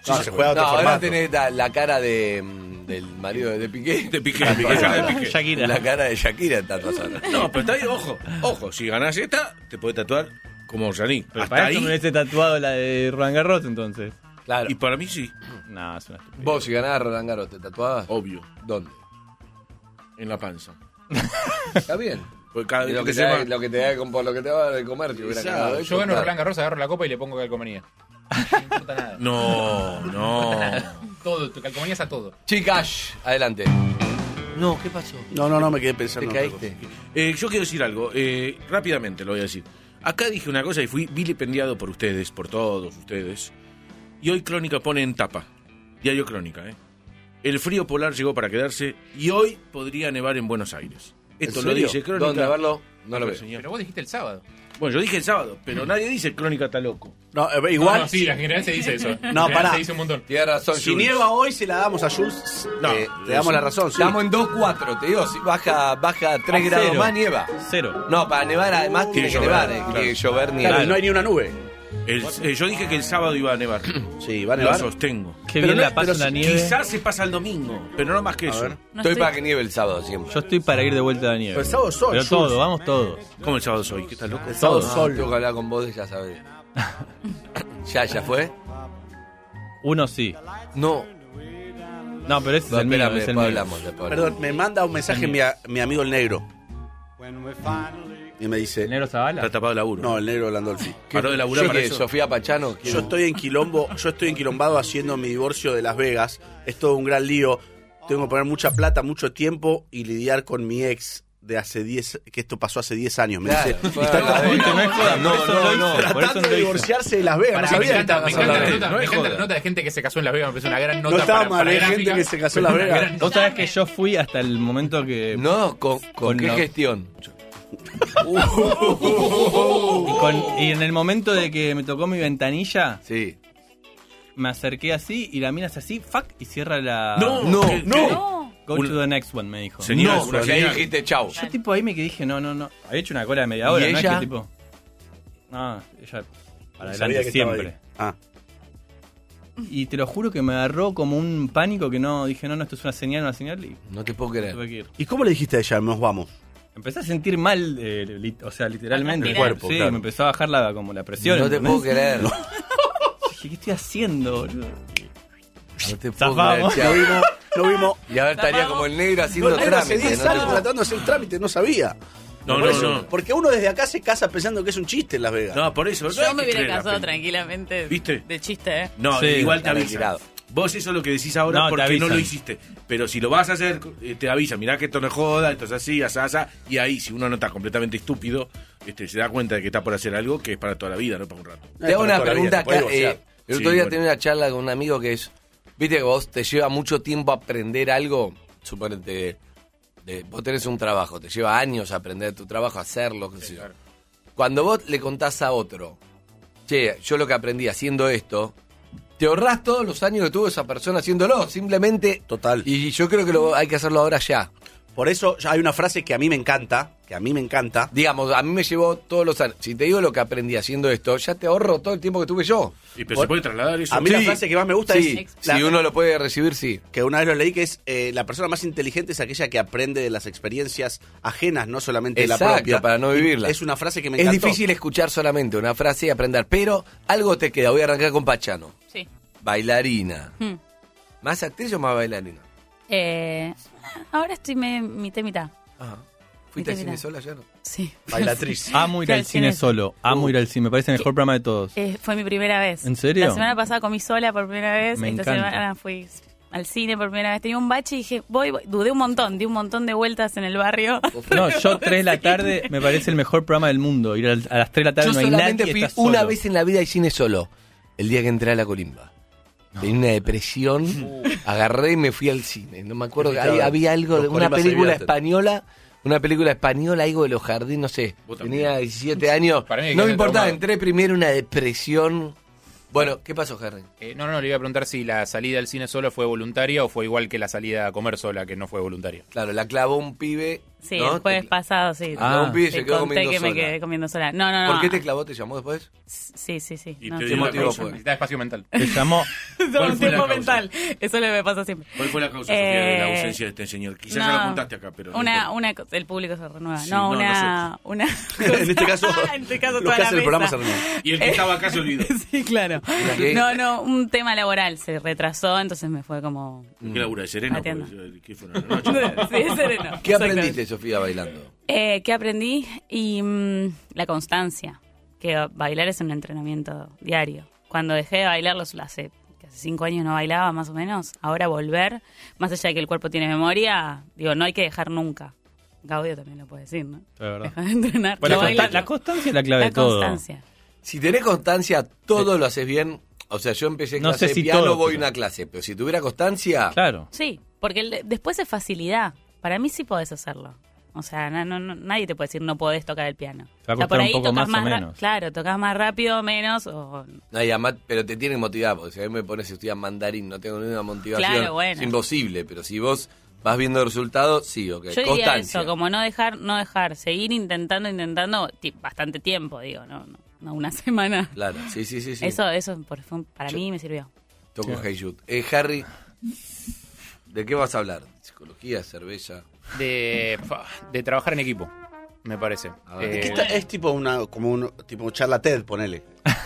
No, se juega No, otro ahora formato. tenés la cara del marido de Piqué. De Piqué, de Piqué. Shakira. La cara de Shakira está ahora. No, pero está bien, ojo, si ganás esta, te podés tatuar como Janí. Pero Hasta para eso ahí, me hubiese tatuado la de Roland Garros, entonces. Claro. y para mí sí, No, es una estupidez. Vos, si ganabas Roland Garros, ¿te tatuabas? obvio, ¿Dónde? en la panza. Está bien. Porque cada Y vez lo que que te da, sepa- por lo que te va de comer, si hubiera Exacto. ganado Yo eso, gano claro. Roland Garros, agarro la copa y le pongo calcomanía. No importa nada. No. Todo, tu calcomanías a todo. Chicas, adelante. No, ¿qué pasó? No, me quedé pensando. ¿Te en otra caíste? Yo quiero decir algo, rápidamente lo voy a decir. Acá dije una cosa y fui vilipendiado por ustedes, por todos ustedes. Y hoy Crónica pone en tapa. Diario Crónica, El frío polar llegó para quedarse y hoy podría nevar en Buenos Aires. Esto ¿En lo serio? dice Crónica. ¿Dónde? A verlo. No lo veo. Señor. Pero vos dijiste el sábado. Bueno, yo dije el sábado, pero nadie dice Crónica está loco. No, igual. No, sí, en general se dice eso. En No, general pará. Se dice un montón. Tienes razón, Si Jules. nieva hoy, se la damos a Jules. No, Le damos la razón, sí. Estamos en 2-4, te digo, si baja 3 A grados cero. más, nieva. 0. No, para nevar además tiene que llover, nevar, claro. tiene que llover, Claro, nieva. y no hay ni una nube. Yo dije que el sábado iba a nevar. Sí, va a Lo nevar. sostengo. Qué Pero bien no- la paso pero en la si nieve. Quizás se pasa el domingo, pero no más que eso. ver. No Estoy estoy- para que nieve el sábado siempre. Yo estoy para ir de vuelta a la nieve. Pero el sábado sol, Pero Jules. todo, vamos todos. ¿Cómo el sábado soy? ¿Qué estás loco? El sábado No, sol. tengo que hablar con vos, ya sabés. ¿Ya fue? Uno sí. No. No, pero ese es No, el mío. espérame, Es el después mío. hablamos. Después Perdón, me manda un mensaje mi amigo el negro. Y me dice. ¿El negro Zavala? Está tapado de laburo. No, el negro Landolfi. Paró de laburar ¿Yo para qué? eso. ¿Sofía Pachano? Yo estoy enquilombado haciendo mi divorcio de Las Vegas. Es todo un gran lío. Tengo que poner mucha plata, mucho tiempo y lidiar con mi ex de hace 10, que esto pasó hace 10 años. Me Claro, dice, fue y está a la vez. No es joda, No, por eso no, lo hice, no. por eso tratando lo de hice. divorciarse de Las Vegas. Pará, No me sabía que encanta, estabas me encanta hablando la de- nota, No me es encanta joda. la nota de gente que se casó en Las Vegas. Me parece una gran nota No estaba para mal, hay gráfica. gente que se casó en Las Una Vegas. gran- Vos sabés que yo fui hasta el momento que... No, ¿con qué no. gestión? Y en el momento de que me tocó mi ventanilla, Sí. me acerqué así y la mina hace así, fuck, y cierra la... No, ¿qué- no. qué? No. Go to the next one, me dijo. Señal, No, una porque ahí señal. dijiste chau. Yo tipo ahí me quedé dije, no. Había hecho una cola de media hora, ¿Y no ella? es que tipo... No, ella para No sabía adelante que estaba siempre. ahí. Ah. Y te lo juro que me agarró como un pánico que no, dije, no, esto es una señal y No te puedo tuve creer. que ir. ¿Y cómo le dijiste a ella? Nos vamos. Empecé a sentir mal, o sea, literalmente. El cuerpo, sí, claro. me empezó a bajar como la presión. No te ¿entendés? puedo creer. Dije, ¿qué estoy haciendo, boludo? No te puedo Zafamos. creer. Lo Chau. vimos, lo vimos. Y ahora estaría como el negro haciendo No, negro hace trámite. 10 no te años puedo- tratando de hacer trámite, no sabía. No, Por no, eso, no. Porque uno desde acá se casa pensando que es un chiste en Las Vegas. No, por eso. no hay Yo me que hubiera creer la casado peli. tranquilamente. ¿Viste? De chiste, ¿eh? No, Sí, igual te está avisan. retirado. Vos eso es lo que decís ahora No, te porque no avisan. lo hiciste. Pero si lo vas a hacer, te avisan. Mirá que esto no es joda, esto es así, asá. Y ahí, si uno no está completamente estúpido, se da cuenta de que está por hacer algo que es para toda la vida, no para un rato. Te hago una Para toda la pregunta vida, te podés acá. divorciar. El Sí, otro día bueno. tenía una charla con un amigo que es. Viste que vos te lleva mucho tiempo aprender algo. Suponete. Vos tenés un trabajo, te lleva años aprender tu trabajo, hacerlo. Qué sé yo. Cuando vos le contás a otro, che, yo lo que aprendí haciendo esto, te ahorrás todos los años que tuvo esa persona haciéndolo. Simplemente. Total. Y yo creo que hay que hacerlo ahora ya. Por eso ya hay una frase que a mí me encanta, Digamos, a mí me llevó todos los años. Si te digo lo que aprendí haciendo esto, ya te ahorro todo el tiempo que tuve yo. Pero se puede trasladar eso. A mí la Sí. frase que más me gusta Sí, es si uno lo puede recibir, sí. que una vez lo leí, que es la persona más inteligente es aquella que aprende de las experiencias ajenas, no solamente de la Exacto, propia. para no vivirla. Es una frase que me Es encantó. difícil escuchar solamente una frase y aprender, pero algo te queda. Voy a arrancar con Pachano. Sí. Bailarina. Hmm. ¿Más actriz o más bailarina? Ahora estoy mitad. Ajá. ¿Fuiste al Viste, cine mira. sola ya no? Sí. Bailatriz. Amo ir Fui al al cine cine. solo. Amo ir al cine. Me parece el mejor programa de todos. Fue mi primera vez. ¿En serio? La semana pasada comí sola por primera vez. Me Esta encanta. semana fui al cine por primera vez. Tenía un bache y dije, voy. Dudé un montón. Di un montón de vueltas en el barrio. No, yo 3 de la tarde me parece el mejor programa del mundo. Ir a las 3 de la tarde Yo no hay solamente nadie, fui estás una solo. vez en la vida al cine solo. El día que entré a la Colimba. Tenía una depresión. Agarré y me fui al cine. No me acuerdo. ¿Qué fuiste a ver? Había algo de Los una Colimbas se película divierten. española. Una película española, algo de los jardines, no sé. Vos también. Tenía 17 años. Para mí hay que No me ser importaba, traumado. entré primero una depresión. Bueno, ¿qué pasó, Harry? No, le iba a preguntar si la salida al cine solo fue voluntaria o fue igual que la salida a comer sola, que no fue voluntaria. Claro, la clavó un pibe. Sí, ¿no? el jueves pasado, sí. Ah. Un pibe Te se quedó conté comiendo que me sola. quedé comiendo sola. No. ¿Por qué te clavó? ¿Te llamó después? Sí. Y No, te ¿Qué dio la motivo causa. fue? Necesitaba espacio mental. Te llamó. Todo un tiempo mental. Eso le me pasa siempre. ¿Cuál fue la causa, Sofía, de la ausencia de este señor? Quizás ya lo apuntaste acá, pero... El público se renueva. Sí, una En este caso, toda los que la hacen el programa mesa. se renuevan. Y el que estaba acá se olvidó. Sí, claro. No, un tema laboral se retrasó, entonces me fue como... ¿Qué labura de Serena? Atiendo. ¿Qué fue una noche? Sí, sereno. ¿Qué aprendiste, Sofía, bailando? ¿Qué aprendí? Y la constancia. Que bailar es un entrenamiento diario. Cuando dejé de bailar, hace 5 años no bailaba, más o menos. Ahora volver, más allá de que el cuerpo tiene memoria, digo, no hay que dejar nunca. Gaudio también lo puede decir, ¿no? Es verdad. Deja de entrenar. Bueno, No bailar. la constancia es la clave de todo. Constancia. Si tenés constancia, todo lo haces bien. O sea, yo empecé No clase sé si de piano, todo, voy a pero- una clase. Pero si tuviera constancia... Claro. Sí, porque después es facilidad. Para mí sí podés hacerlo. O sea, nadie te puede decir no podés tocar el piano. Te va a O sea, costar un poco tocas más o menos. Claro, tocas más rápido o menos. O... No, y además, pero te tiene motivado, porque si a mí me pones a estudiar mandarín, no tengo ninguna motivación, Claro, bueno. es imposible, pero si vos vas viendo resultados, sí, ok, Yo diría constancia. eso, como no dejar, seguir intentando, bastante tiempo, digo, no una semana. Claro, sí. Eso para mí me sirvió. Toco Hey Jude. Harry, ¿de qué vas a hablar? ¿Psicología, cerveza? De trabajar en equipo, me parece. A ver. ¿Qué es tipo tipo charla TED, ponele.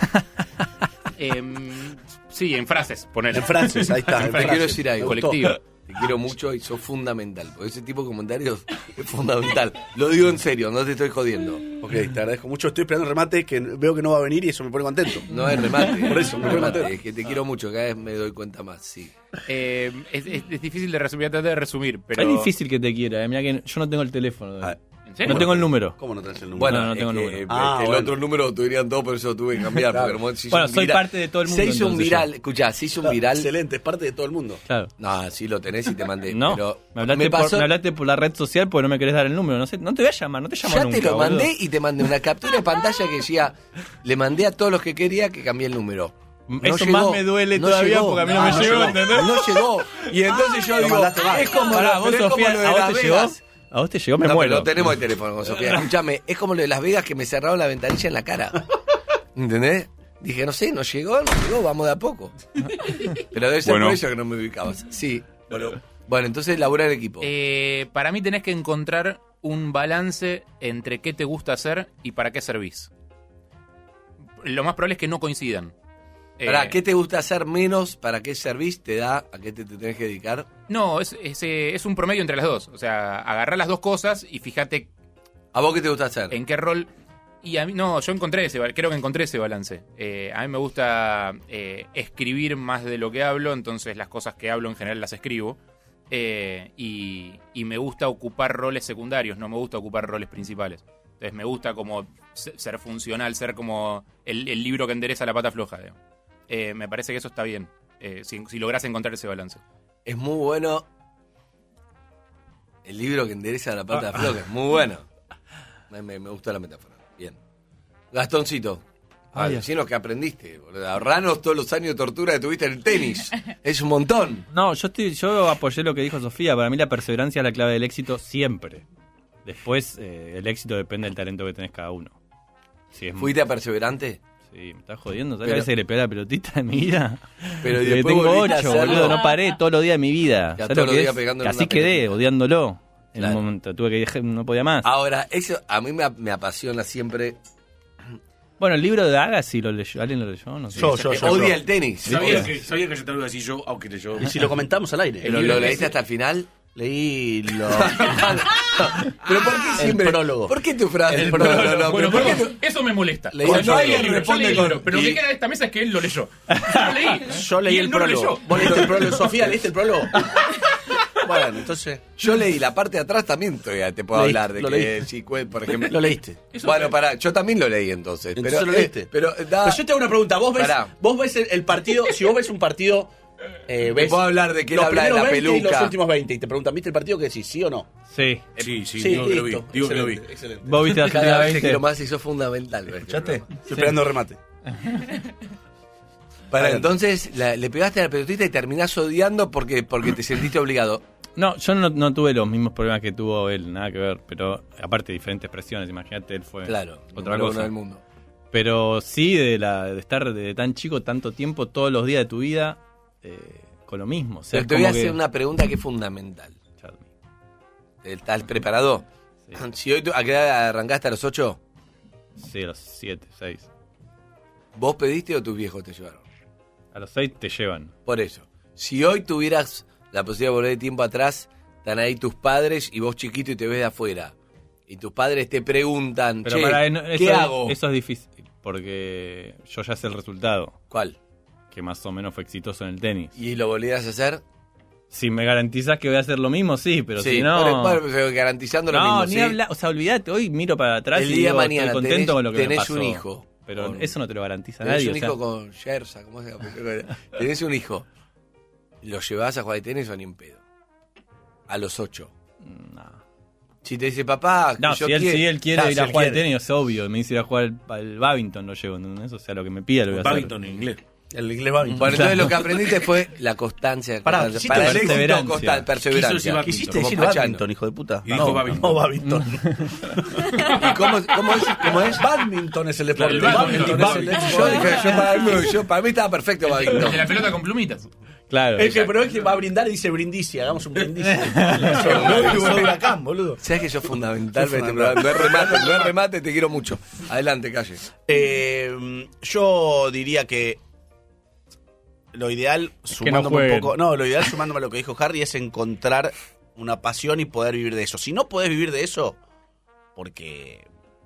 Sí, en frases, ponele. En frases, ahí está. Te en quiero frases. decir algo. Colectivo. Te quiero mucho y sos fundamental, porque ese tipo de comentarios es fundamental. Lo digo en serio, no te estoy jodiendo. Ok, te agradezco mucho. Estoy esperando el remate que veo que no va a venir y eso me pone contento. No es remate. Por eso, no me es remate. remate. Es que te quiero mucho, cada vez me doy cuenta más, sí. Es difícil de resumir, tratar de resumir, pero... Es difícil que te quiera, Mira que yo no tengo el teléfono. Ah, ¿En serio? No tengo el número. ¿Cómo no tenés el número? Bueno, no tengo es que, número. es Ah, que el bueno. otro número lo tuvieran todo, por eso tuve que cambiar. Claro. Porque se hizo Bueno, un soy viral. parte de todo el mundo, Se hizo un entonces, viral, escuchá, se hizo un viral. Excelente, es parte de todo el mundo. Claro. No, sí lo tenés y te mandé. No, pero me hablaste por la red social porque no me querés dar el número. No sé, no te voy a llamar, no te llamo ya nunca. te lo boludo. mandé y te mandé una captura de pantalla que decía, le mandé a todos los que quería que cambié el número. Eso más me duele todavía porque a mí no me llegó, ¿entendés? No llegó. Y entonces yo digo, mandaste mal. es como, Pará, vos, pero es como Sofía, lo de ¿a Las vos te llegó? Vegas. A vos te llegó, me No, muero. pero no tenemos el teléfono con Sofía. Escúchame, es como lo de Las Vegas que me cerraron la ventanilla en la cara. ¿Entendés? Dije, no sé, no llegó, vamos de a poco. Pero debe ser por eso que no me ubicabas. Sí. Bueno, entonces laburar en equipo. Para mí tenés que encontrar un balance entre qué te gusta hacer y para qué servís. Lo más probable es que no coincidan. ¿Para qué te gusta hacer menos? ¿Para qué servís? ¿Te da? ¿A qué te tenés que dedicar? No, es un promedio entre las dos. O sea, agarrá las dos cosas y fíjate ¿A vos qué te gusta hacer? en qué rol... Y a mí, no, yo creo que encontré ese balance. A mí me gusta escribir más de lo que hablo, entonces las cosas que hablo en general las escribo. Y me gusta ocupar roles secundarios, no me gusta ocupar roles principales. Entonces me gusta como ser funcional, ser como el libro que endereza la pata floja. Digamos. Me parece que eso está bien, si lográs encontrar ese balance. Es muy bueno. El libro que endereza la pata floja, es muy bueno. Me gustó la metáfora. Bien. Gastoncito. Ay, Decinos que aprendiste. Boludo. Ahorranos todos los años de tortura que tuviste en el tenis. Es un montón. No, yo apoyé lo que dijo Sofía. Para mí la perseverancia es la clave del éxito siempre. Después, el éxito depende del talento que tenés cada uno. Si es ¿Fuiste a perseverante? Sí, me estás jodiendo. ¿Sabes Pero- a veces le pegué la pelotita en mi vida? Pero Desde que después tengo volviste a 8, hacerlo. boludo. No paré todos los días de mi vida. Ya ¿Sabes todos lo los que días es? pegándole Que así una quedé, pelotita. odiándolo. En Claro. un momento tuve que dejar, no podía más. Ahora, eso a mí me apasiona siempre. Bueno, el libro de Agassi lo leyó. ¿Alguien lo leyó? No sé. Yo. Odia el tenis. Sabía que yo te lo iba a decir yo, aunque leyó. Y si lo comentamos al aire. ¿Pero lo leíste hasta el final? Leí ¿Pero por qué siempre? prólogo. ¿Por qué tu frase? El No, prólogo. no, no, Bueno, pero ¿por qué perdón, eso me molesta. Leí Cuando el prólogo. alguien responde Yo leí el libro, pero lo y- que queda de esta mesa es que él lo leyó. Yo lo leí. Yo leí Y él el no lo prólogo. leyó. ¿Vos leíste el prólogo? Sofía, ¿leíste el prólogo? Bueno, entonces... Yo leí la parte de atrás también, todavía te puedo Leíste, hablar de lo que leíste. sí, por ejemplo. Lo leíste. Bueno, pará, yo también lo leí entonces. Entonces pero, lo leíste. Pero Pero yo te hago una pregunta. Pará. ¿Vos ves el partido? Si vos ves un partido... ves puedo hablar de que él los habla de la primeros 20 y peluca. los últimos 20. Y te preguntan, ¿viste el partido? ¿Qué decís? ¿Sí o no? Sí. Sí, Sí, digo que lo vi. listo. Digo que lo vi. Excelente. ¿Vos viste la cada última vez te 20? quiero más y eso es fundamental. ¿Escuchaste? Estoy esperando remate. Para entonces le pegaste a la pelotita y terminás odiando porque te sentiste obligado. No, yo no tuve los mismos problemas que tuvo él, nada que ver. Pero aparte diferentes presiones, imagínate, él fue Claro, otra número uno cosa. del mundo. Pero sí, de estar de tan chico tanto tiempo, todos los días de tu vida, con lo mismo. O sea, Pero te voy a como hacer una pregunta que es fundamental. ¿Estás preparado? Sí. Si hoy ¿a qué edad arrancaste a los 8? Sí, a los 7, 6. ¿Vos pediste o tus viejos te llevaron? A los 6 te llevan. Por eso. Si hoy tuvieras la posibilidad de volver de tiempo atrás, están ahí tus padres y vos chiquito y te ves de afuera. Y tus padres te preguntan, Pero che, ¿qué hago? Eso es difícil, porque yo ya sé el resultado. ¿Cuál? Que más o menos fue exitoso en el tenis. ¿Y lo volvieras a hacer? Si me garantizás que voy a hacer lo mismo, sí, pero Sí, si no... pero garantizando lo mismo, No, ni ¿sí? hablar, o sea, olvídate, hoy miro para atrás El y día digo, mañana estoy contento con lo que me tenés pasó. un hijo. Pero Con- eso no te lo garantiza Tenés nadie. un o sea, hijo con Shersa, ¿cómo se llama? Tenés un hijo. ¿Lo llevás a jugar de tenis o ni en pedo? A los 8. no. Si te dice, papá, No, yo si él quiere Claro, ir si a él jugar al quiere. tenis, es obvio. Me dice ir a jugar al badminton, lo llevo, ¿entendés? O sea, lo que me pida lo voy a hacer. Babington en inglés. El inglés va bien. Bueno, entonces lo que aprendiste fue la constancia. Pará, constancia. quisiste Para el decir éxito, perseverancia. perseverancia. Quiso decir badminton. Quisiste Como decir Pachano. badminton, hijo de puta. Y dijo badminton. No, badminton. ¿Y cómo es? Badminton es el deporte. El badminton es el Yo dije, para mí estaba perfecto, El de Badminton. la pelota con plumitas. Claro. Es que, pero es que va a brindar y dice brindisi, hagamos un brindisi. Soy huracán, boludo. ¿Sabes que eso es fundamental? para este programa? No es remate, te quiero mucho. Adelante, calle. Yo diría que lo ideal, sumándome un jueguen. poco, no, lo ideal sumándome a lo que dijo Harry es encontrar una pasión y poder vivir de eso. Si no podés vivir de eso, porque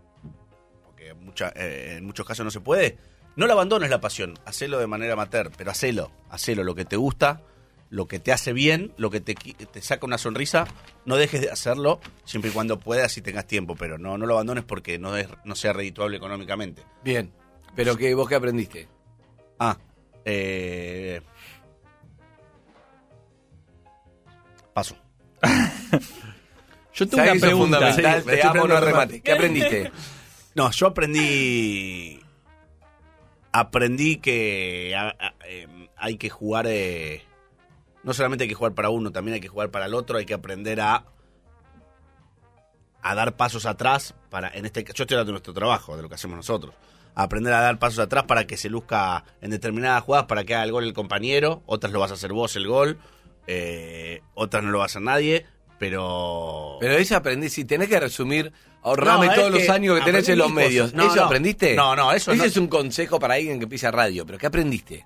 en muchos casos no se puede, no la abandones la pasión, hacelo de manera amateur, pero hacelo lo que te gusta, lo que te hace bien, lo que te saca una sonrisa, no dejes de hacerlo siempre y cuando puedas y tengas tiempo, pero no lo abandones porque no sea redituable económicamente. Bien. ¿Pero vos qué aprendiste? Paso. Yo tengo ¿Sabes una que eso es pregunta. fundamental? Sí, me Te estoy amo, no poniendo remate. ¿Qué aprendiste? No, yo aprendí que hay que jugar, no solamente hay que jugar para uno, también hay que jugar para el otro, hay que aprender a dar pasos atrás yo estoy hablando de nuestro trabajo, de lo que hacemos nosotros, aprender a dar pasos atrás para que se luzca en determinadas jugadas, para que haga el gol el compañero, otras lo vas a hacer vos el gol, otras no lo va a hacer nadie, pero Pero eso aprendí, si tenés que resumir, ahorrame No, es todos los que años que tenés en los aprendí medios. cosas. No, ¿Eso no. aprendiste? No, eso Ese no. es un consejo para alguien que empieza radio, pero ¿qué aprendiste?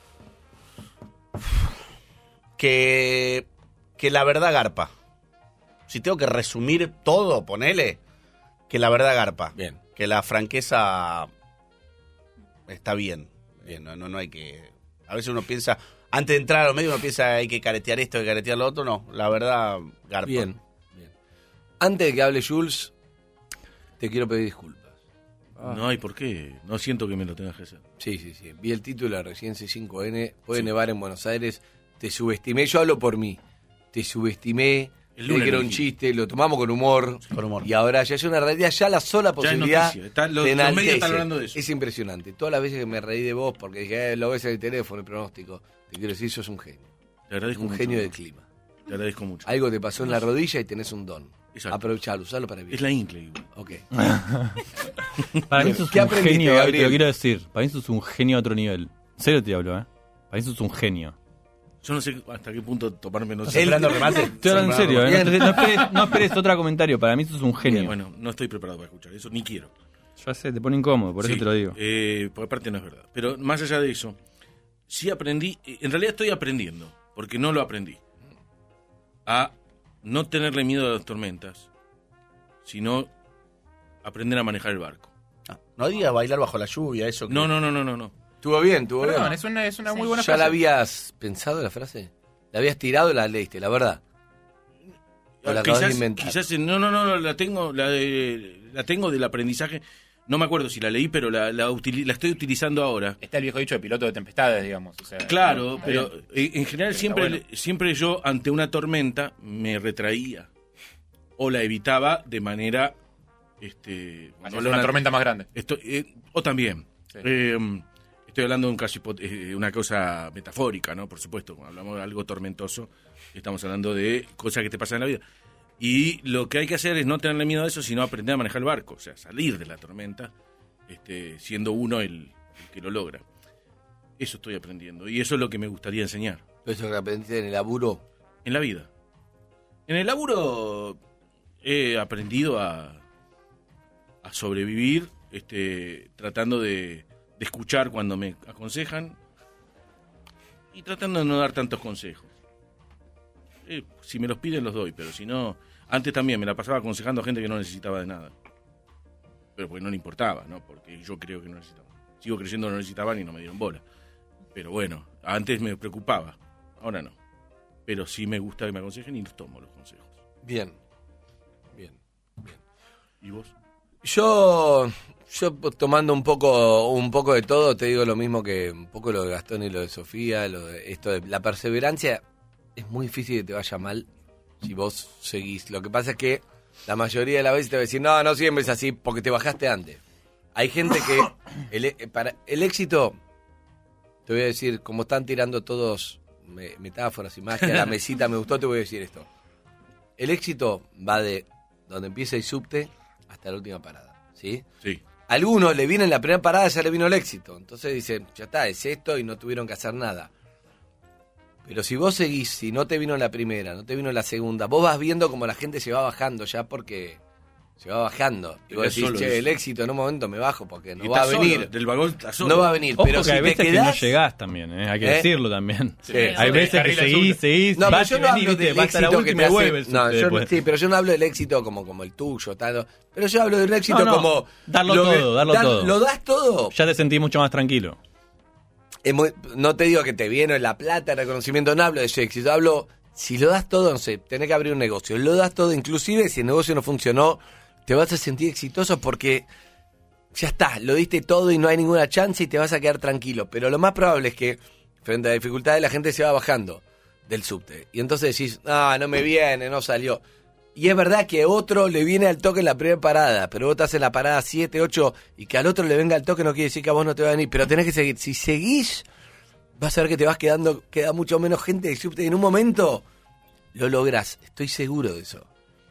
que la verdad garpa. Si tengo que resumir todo, ponele que la verdad garpa. Bien. Que la franqueza está bien. No hay que... A veces uno piensa, antes de entrar a los medios uno piensa hay que caretear esto, hay que caretear lo otro. No, la verdad garpa. Bien. Antes de que hable Jules, te quiero pedir disculpas. No, ¿y por qué? No siento que me lo tengas que hacer. Sí. Vi el título de Residencia 5N. Puede nevar en Buenos Aires. Te subestimé. Yo hablo por mí. Te subestimé. El Creí lunes que era lo un dijiste. chiste. Lo tomamos con humor. Con humor. Y ahora ya es una realidad. Ya la sola Ya es posibilidad. noticia. Los te medios enaltece. están hablando de eso. Es impresionante. Todas las veces que me reí de vos porque dije, lo ves en el teléfono, el pronóstico. Te quiero decir, sos un genio. Te agradezco Un mucho. genio del clima. Te agradezco mucho. Algo te pasó en la rodilla y tenés un don. Exacto. Aprovechalo, usalo para Es bien. la incle. igual. Ok. Para mí sos ¿Qué un aprendiste, genio, te Gabriel? lo quiero decir. Para mí sos un genio a otro nivel. En serio te hablo, Para mí sos un genio. Yo no sé hasta qué punto tomarme no ¿Estás sé. esperando el remate? Estoy hablando en serio, Bien. No esperes otro comentario. Para mí sos un genio. Bueno, no estoy preparado para escuchar eso, ni quiero. Ya sé, te pone incómodo, por Sí, eso te lo digo. Porque aparte no es verdad. Pero más allá de eso, sí aprendí, en realidad estoy aprendiendo, porque no lo aprendí, a no tenerle miedo a las tormentas, sino aprender a manejar el barco. No digas bailar bajo la lluvia, eso. No. Estuvo bien, estuvo Perdón, bien. es una muy buena ¿Ya frase. la habías pensado la frase? ¿La habías tirado o la leíste, la verdad? ¿O la acabas de inventar? Quizás, no, la tengo del aprendizaje. No me acuerdo si la leí, pero la estoy utilizando ahora. Está el viejo dicho de piloto de tempestades, digamos. O sea, Claro, está pero bien. en general Está bueno. siempre yo ante una tormenta me retraía o la evitaba de manera Hacer no, una tormenta más grande. o también Sí. estoy hablando de un caso una cosa metafórica, ¿no? Por supuesto, cuando hablamos de algo tormentoso estamos hablando de cosas que te pasan en la vida. Y lo que hay que hacer es no tenerle miedo a eso, sino aprender a manejar el barco, o sea, salir de la tormenta, siendo uno el que lo logra. Eso estoy aprendiendo. Y eso es lo que me gustaría enseñar. Eso que aprendiste en el laburo. En la vida. En el laburo he aprendido a sobrevivir, tratando de escuchar cuando me aconsejan y tratando de no dar tantos consejos. Si me los piden los doy, pero si no... Antes también me la pasaba aconsejando a gente que no necesitaba de nada. Pero porque no le importaba, ¿no? Porque yo creo que no necesitaba. Sigo creyendo que no necesitaban y no me dieron bola. Pero bueno, antes me preocupaba, ahora no. Pero sí me gusta que me aconsejen y los tomo los consejos. Bien. ¿Y vos? Yo tomando un poco de todo, te digo lo mismo que un poco lo de Gastón y lo de Sofía, esto de la perseverancia. Es muy difícil que te vaya mal si vos seguís. Lo que pasa es que la mayoría de las veces te va a decir, no siempre es así porque te bajaste antes. Hay gente que para el éxito, te voy a decir, como están tirando todos metáforas, imágenes, la mesita me gustó, te voy a decir esto. El éxito va de donde empieza el subte hasta la última parada, ¿sí? Sí. A algunos le viene en la primera parada, ya le vino el éxito. Entonces dicen, ya está, es esto y no tuvieron que hacer nada. Pero si vos seguís, si no te vino en la primera, no te vino en la segunda, vos vas viendo como la gente se va bajando ya porque se va bajando. Y vos decís, che, el éxito en un momento me bajo porque no va a venir. Solo, del vagón está solo. No va a venir, Ojo, pero que si hay veces te quedás... que no llegás también, hay que decirlo también. Sí. Hay veces que seguís, no, vas pero yo y no venís, hablo del vas hasta la éxito que última te y vuelve hace... el No, subte yo después. sí, pero yo no hablo del éxito como el tuyo, tal. Pero yo hablo del éxito como... darlo todo. ¿Lo das todo? Ya te sentís mucho más tranquilo. No te digo que te viene la plata, el reconocimiento, no hablo de ese éxito, hablo, si lo das todo, no sé, tenés que abrir un negocio, lo das todo, inclusive si el negocio no funcionó, te vas a sentir exitoso porque ya está, lo diste todo y no hay ninguna chance y te vas a quedar tranquilo, pero lo más probable es que frente a dificultades la gente se va bajando del subte, y entonces decís, no me viene, no salió. Y es verdad que a otro le viene al toque en la primera parada, pero vos estás en la parada 7, 8, y que al otro le venga al toque no quiere decir que a vos no te va a venir, pero tenés que seguir. Si seguís, vas a ver que te vas queda mucho menos gente del subte, y en un momento lo lográs. Estoy seguro de eso.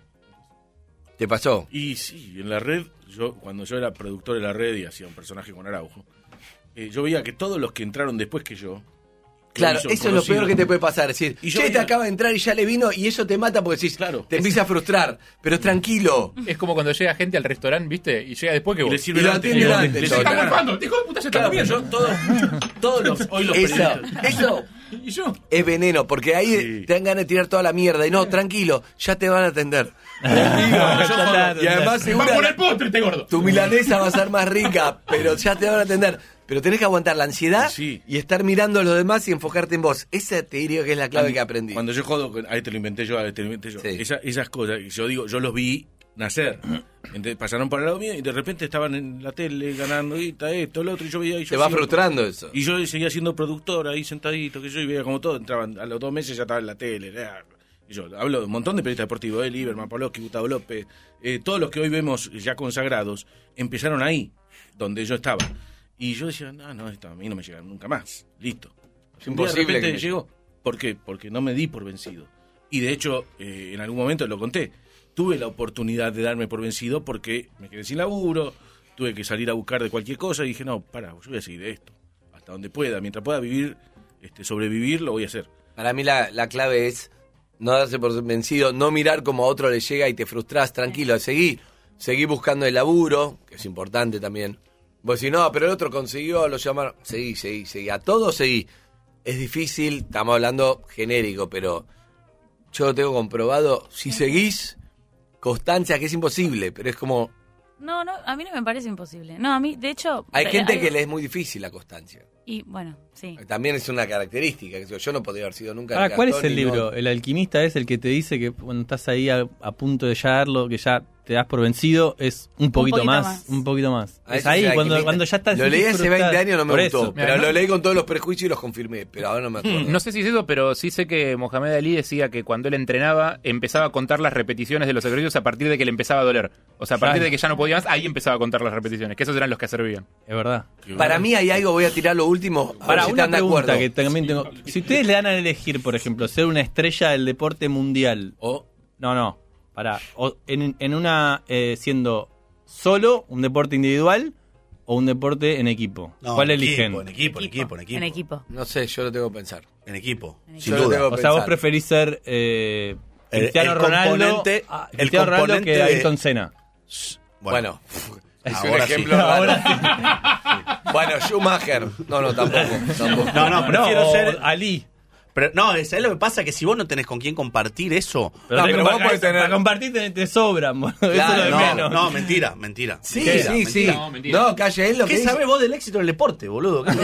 ¿Te pasó? Y sí, en la red, cuando yo era productor de la red y hacía un personaje con Araujo, yo veía que todos los que entraron después que yo... Claro, eso es lo peor que te puede pasar, es decir, te acaba de entrar y ya le vino y eso te mata porque decís, claro, te empieza a frustrar, pero tranquilo. Es como cuando llega gente al restaurante, ¿viste? Y llega después que vos. Y lo atiende antes. Le está morfando, hijo de puta, ya está comiendo. Hoy los Eso ¿Y yo? es veneno, porque ahí te dan ganas de tirar toda la mierda y no, tranquilo, ya te van a atender. Y además seguro por el postre, este gordo. tu milanesa va a ser más rica, pero ya te van a atender. Pero tenés que aguantar la ansiedad y estar mirando a los demás y enfocarte en vos. Esa te diría que es la clave que aprendí. Cuando yo jodo, a este lo inventé yo, Sí. Esas cosas, yo digo, yo los vi nacer. Entonces, pasaron por el lado mío y de repente estaban en la tele ganando esto, lo otro, y yo veía... Te va frustrando eso. Y yo seguía siendo productor ahí sentadito, que yo y veía como todo, entraban, a los 2 meses ya estaba en la tele. Y yo hablo de un montón de periodistas deportivos, Lieberman, Pavlovsky, Gustavo López, todos los que hoy vemos ya consagrados, empezaron ahí, donde yo estaba. Y yo decía, esto a mí no me llega nunca más. Listo. Es imposible. De repente llegó. ¿Por qué? Porque no me di por vencido. Y de hecho, en algún momento lo conté. Tuve la oportunidad de darme por vencido porque me quedé sin laburo, tuve que salir a buscar de cualquier cosa y dije, yo voy a seguir de esto. Hasta donde pueda. Mientras pueda vivir, sobrevivir, lo voy a hacer. Para mí la clave es no darse por vencido, no mirar como a otro le llega y te frustrás. Tranquilo, seguí buscando el laburo, que es importante también. Vos decís, no, pero el otro consiguió, lo llamaron. Seguí. A todos seguí. Es difícil, estamos hablando genérico, pero yo lo tengo comprobado. Si seguís, constancia, que es imposible, pero es como... No, a mí no me parece imposible. No, a mí, de hecho... Hay gente que le es muy difícil la constancia. Y bueno, sí. También es una característica. Yo no podría haber sido nunca... Ahora, ¿cuál es el libro? El alquimista es el que te dice que cuando estás ahí a punto de ya darlo, que ya te das por vencido, es un poquito más. Un poquito más. Es ahí, cuando ya estás... Lo leí hace 20 años, no me gustó. Eso. Pero lo leí con todos los prejuicios y los confirmé. Pero ahora no me acuerdo. No sé si es eso, pero sí sé que Mohamed Ali decía que cuando él entrenaba, empezaba a contar las repeticiones de los ejercicios a partir de que le empezaba a doler. O sea, a partir de que ya no podía más, ahí empezaba a contar las repeticiones. Que esos eran los que servían. Es verdad. Para mí hay algo, voy a tirar lo último. Para si una están de acuerdo. pregunta que también tengo. Si ustedes le dan a elegir, por ejemplo, ser una estrella del deporte mundial. En una siendo solo un deporte individual o un deporte en equipo? No, ¿Cuál en eligen? En equipo. En equipo. No sé, yo lo tengo que pensar. En equipo. En Sin Yo lo duda. tengo que O sea, vos pensar. preferís ser Cristiano Ronaldo, Cristiano Ronaldo componente que de- Ayrton Senna. Bueno, es un ahora sí. ejemplo raro. Bueno, Schumacher. No, tampoco. No, prefiero No, o ser... Ali. Pero no, ¿sabés lo que pasa? Que si vos no tenés con quién compartir eso... No, pero vos podés tener- Para compartir te sobran, boludo. Eso Claro, es lo de menos. No, mentira. Sí, Mentira, sí. mentira. No, mentira. No, calle, es lo que ¿Qué dice. sabés vos del éxito del deporte, boludo? ¿Qué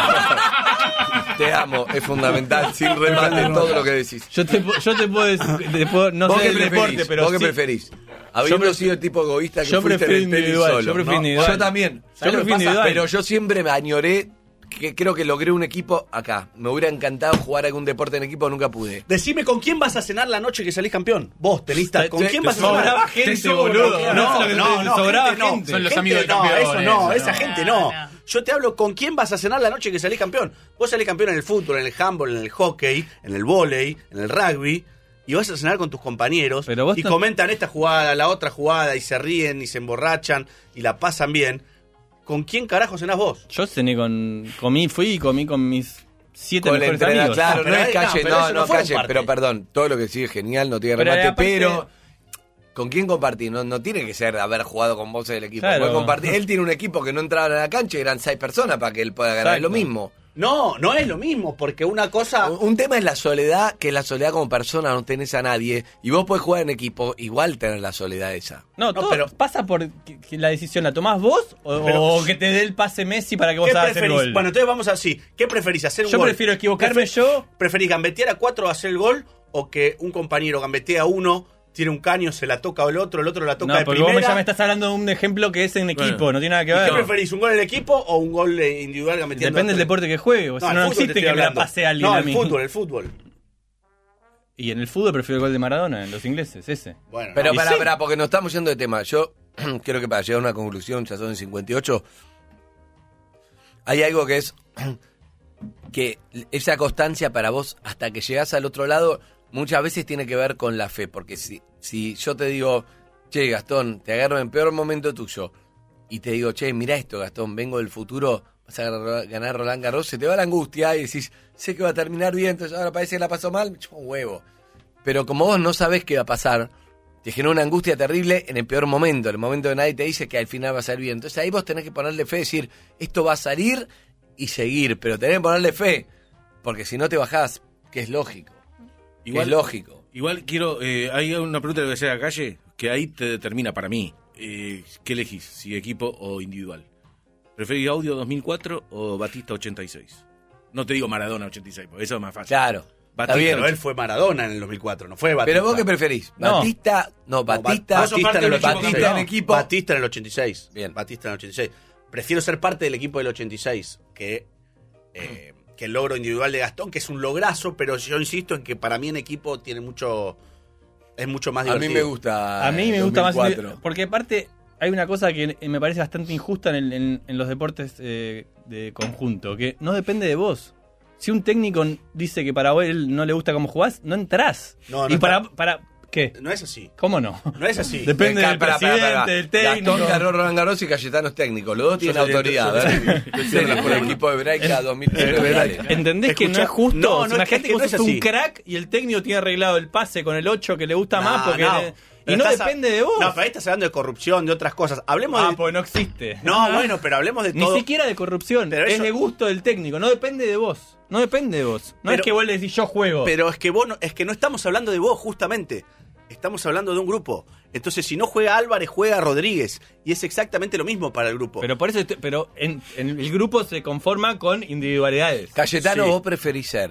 Te amo, es fundamental. Sin remate todo lo que decís. Yo te puedo decir, no ¿Vos sé qué del preferís? deporte, pero ¿Vos qué sí. preferís? Habiendo Yo sido el tipo egoísta que yo fuiste en prefiero el tenis individual, solo. yo prefiero ¿no? individual. Yo también. Yo ¿Sabés lo que prefiero pasa? individual. Pero yo siempre me añoré que creo que logré un equipo acá. Me hubiera encantado jugar algún deporte en equipo, nunca pude. Decime con quién vas a cenar la noche que salís campeón. Vos, tenista, ¿con Te- quién te vas a cenar? sobraba gente, Te sobra, boludo. No, No, es lo que te sobraba gente no. gente. Son los amigos del no, campeón, eso no, eso, esa no. gente no. No. Yo te hablo con quién vas a cenar la noche que salís campeón. Vos salís campeón en el fútbol, en el handball, en el hockey, en el vóley, en el rugby. Y vas a cenar con tus compañeros Pero vos y no- comentan esta jugada, la otra jugada, y se ríen y se emborrachan y la pasan bien. ¿Con quién carajo cenás vos? Yo cené fui y comí con mis 7 Con el mejores entrenador, amigos. claro, No, no, pero es ahí- calle, pero eso no no, fue calle, parte. pero perdón, todo lo que sigue es genial, no tiene Pero remate, aparte- pero ¿con quién compartir? No tiene que ser haber jugado con vos en el equipo. Claro. Podés compartir. Él tiene un equipo que no entraban a la cancha y eran 6 personas para que él pueda ganar. Es lo Exacto. mismo. No, no es lo mismo, porque una cosa... Un tema es la soledad, que la soledad como persona no tenés a nadie. Y vos podés jugar en equipo, igual tener la soledad esa. No, todo pero- pasa por que la decisión la tomás vos o que te dé el pase Messi para que vos ¿Qué hagas el preferís? gol. Bueno, entonces vamos así. ¿Qué preferís? ¿Hacer un Yo gol? prefiero equivocarme yo. ¿Preferís gambetear a 4 a hacer el gol o que un compañero gambetee a 1, tiene un caño, se la toca al otro, el otro la toca No, de porque vos primera? ya me estás hablando de un ejemplo que es en equipo, Bueno. no tiene nada que ¿Y ver. qué preferís? ¿Un gol en el equipo o un gol individual gambeteando? Depende del deporte que juegue, o sea, no el fútbol te existe estoy que me la hablando. pase a alguien No, a el mí. fútbol. Y en el fútbol prefiero el gol de Maradona, en los ingleses, ese. Bueno, Pero no. pará, porque nos estamos yendo de tema. Yo creo que para llegar a una conclusión, ya son en 58, hay algo que es que esa constancia para vos hasta que llegás al otro lado muchas veces tiene que ver con la fe. Porque si yo te digo, che, Gastón, te agarro en el peor momento tuyo y te digo, che, mirá esto, Gastón, vengo del futuro, vas a ganar Roland Garros, se te va la angustia y decís, sé que va a terminar bien, entonces ahora parece que la pasó mal, me chupo un huevo. Pero como vos no sabés qué va a pasar, te genera una angustia terrible en el peor momento, en el momento que nadie te dice que al final va a salir bien. Entonces ahí vos tenés que ponerle fe, decir, esto va a salir y seguir, pero tenés que ponerle fe, porque si no te bajás, que es lógico. Igual- es lógico. Igual quiero, hay una pregunta que voy a hacer a Calle, que ahí te determina para mí, ¿qué elegís? Si equipo o individual. ¿Preferís Audio 2004 o Batista 86? No te digo Maradona 86, porque eso es más fácil. Claro. Batista, bien. Pero él fue Maradona en el 2004, no fue Batista. Pero vos qué preferís, No. Batista, Batista, Vos sos parte del equipo Batista campeón. en equipo. Batista en el 86. Bien. Batista en el 86. Prefiero ser parte del equipo del 86 que el logro individual de Gastón, que es un lograzo, pero yo insisto en que para mí en equipo tiene mucho... Es mucho más A divertido. mí me gusta. A mí me gusta más 2004. porque aparte hay una cosa que me parece bastante injusta en los deportes de conjunto, que no depende de vos. Si un técnico dice que para él no le gusta cómo jugás, no entrás. No, no y está. para ¿qué? No es así. ¿Cómo no? No es así. Depende del Pará, presidente, del técnico. Gastón ganó Roland Garros y Cayetano es técnico. Los dos tienen soy autoridad. A ver, yo por el equipo de Breika 2003. ¿Entendés que no Escuchá, es justo? no, O sea, no, imagínate es que que vos no es sos un así. crack y el técnico tiene arreglado el pase con el 8 que le gusta más porque y Pero no estás depende de vos. No, pero ahí estás hablando de corrupción, de otras cosas. Hablemos Ah, de... pues no existe. No, bueno, pero hablemos de Ni todo. siquiera de corrupción, Pero es eso- de gusto del técnico, no depende de vos. No depende de vos. No Pero- es que vos le decís yo juego. Pero es que vos no, es que no estamos hablando de vos, justamente. Estamos hablando de un grupo. Entonces, si no juega Álvarez, juega Rodríguez. Y es exactamente lo mismo para el grupo. Pero por eso, pero en el grupo se conforma con individualidades. Cayetano, Sí. vos preferís ser.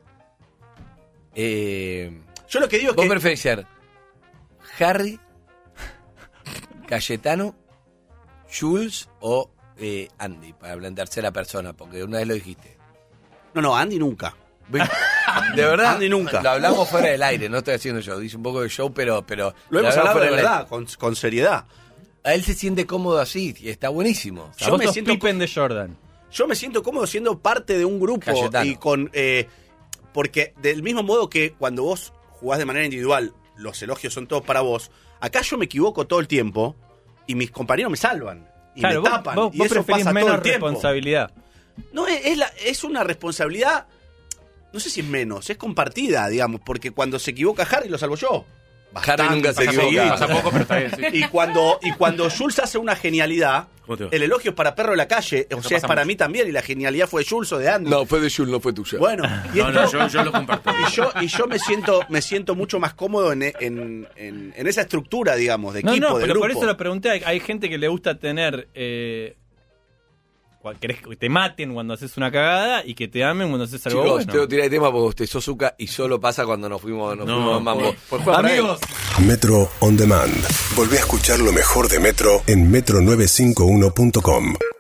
Yo lo que digo es Vos que... preferís ser Harry, Cayetano, Jules o Andy, para hablar en tercera persona, porque una vez lo dijiste. No, Andy nunca. De verdad, Andy nunca. Lo hablamos fuera del aire, no estoy haciendo yo. Dice un poco de show, pero Lo hemos hablado de fuera del verdad, con seriedad. aire. A él se siente cómodo así y está buenísimo. O sea, Yo vos me sos siento Pippen de Jordan. Yo me siento cómodo siendo parte de un grupo. Cayetano. Y con... porque del mismo modo que cuando vos jugás de manera individual, los elogios son todos para vos. Acá yo me equivoco todo el tiempo y mis compañeros me salvan. y Claro, me tapan. vos y eso preferís pasa todo menos el tiempo. responsabilidad. No, es una responsabilidad, no sé si es menos, es compartida, digamos, porque cuando se equivoca Harry lo salvo yo. Harry nunca se Bastante equivoca. Pasa poco, pero está bien, sí. Y cuando Jules hace una genialidad, ¿Cómo te va? el elogio es para Perro de la Calle, o sea, es pasa para mucho. mí también, y la genialidad fue de Jules o de Andy. No, fue de Jules, no fue tuya. Bueno, y No, no, yo lo comparto. y yo me siento mucho más cómodo en esa estructura, digamos, de No, equipo, no, de pero grupo. por eso lo pregunté. Hay gente que le gusta tener... querés que te maten cuando haces una cagada y que te amen cuando haces algo Chicos, bueno. tengo que tirar de tema porque usted sos Zucca y solo pasa cuando nos fuimos a Mambo. Pues juega para Amigos, Metro On Demand. Volvé a escuchar lo mejor de Metro en metro951.com.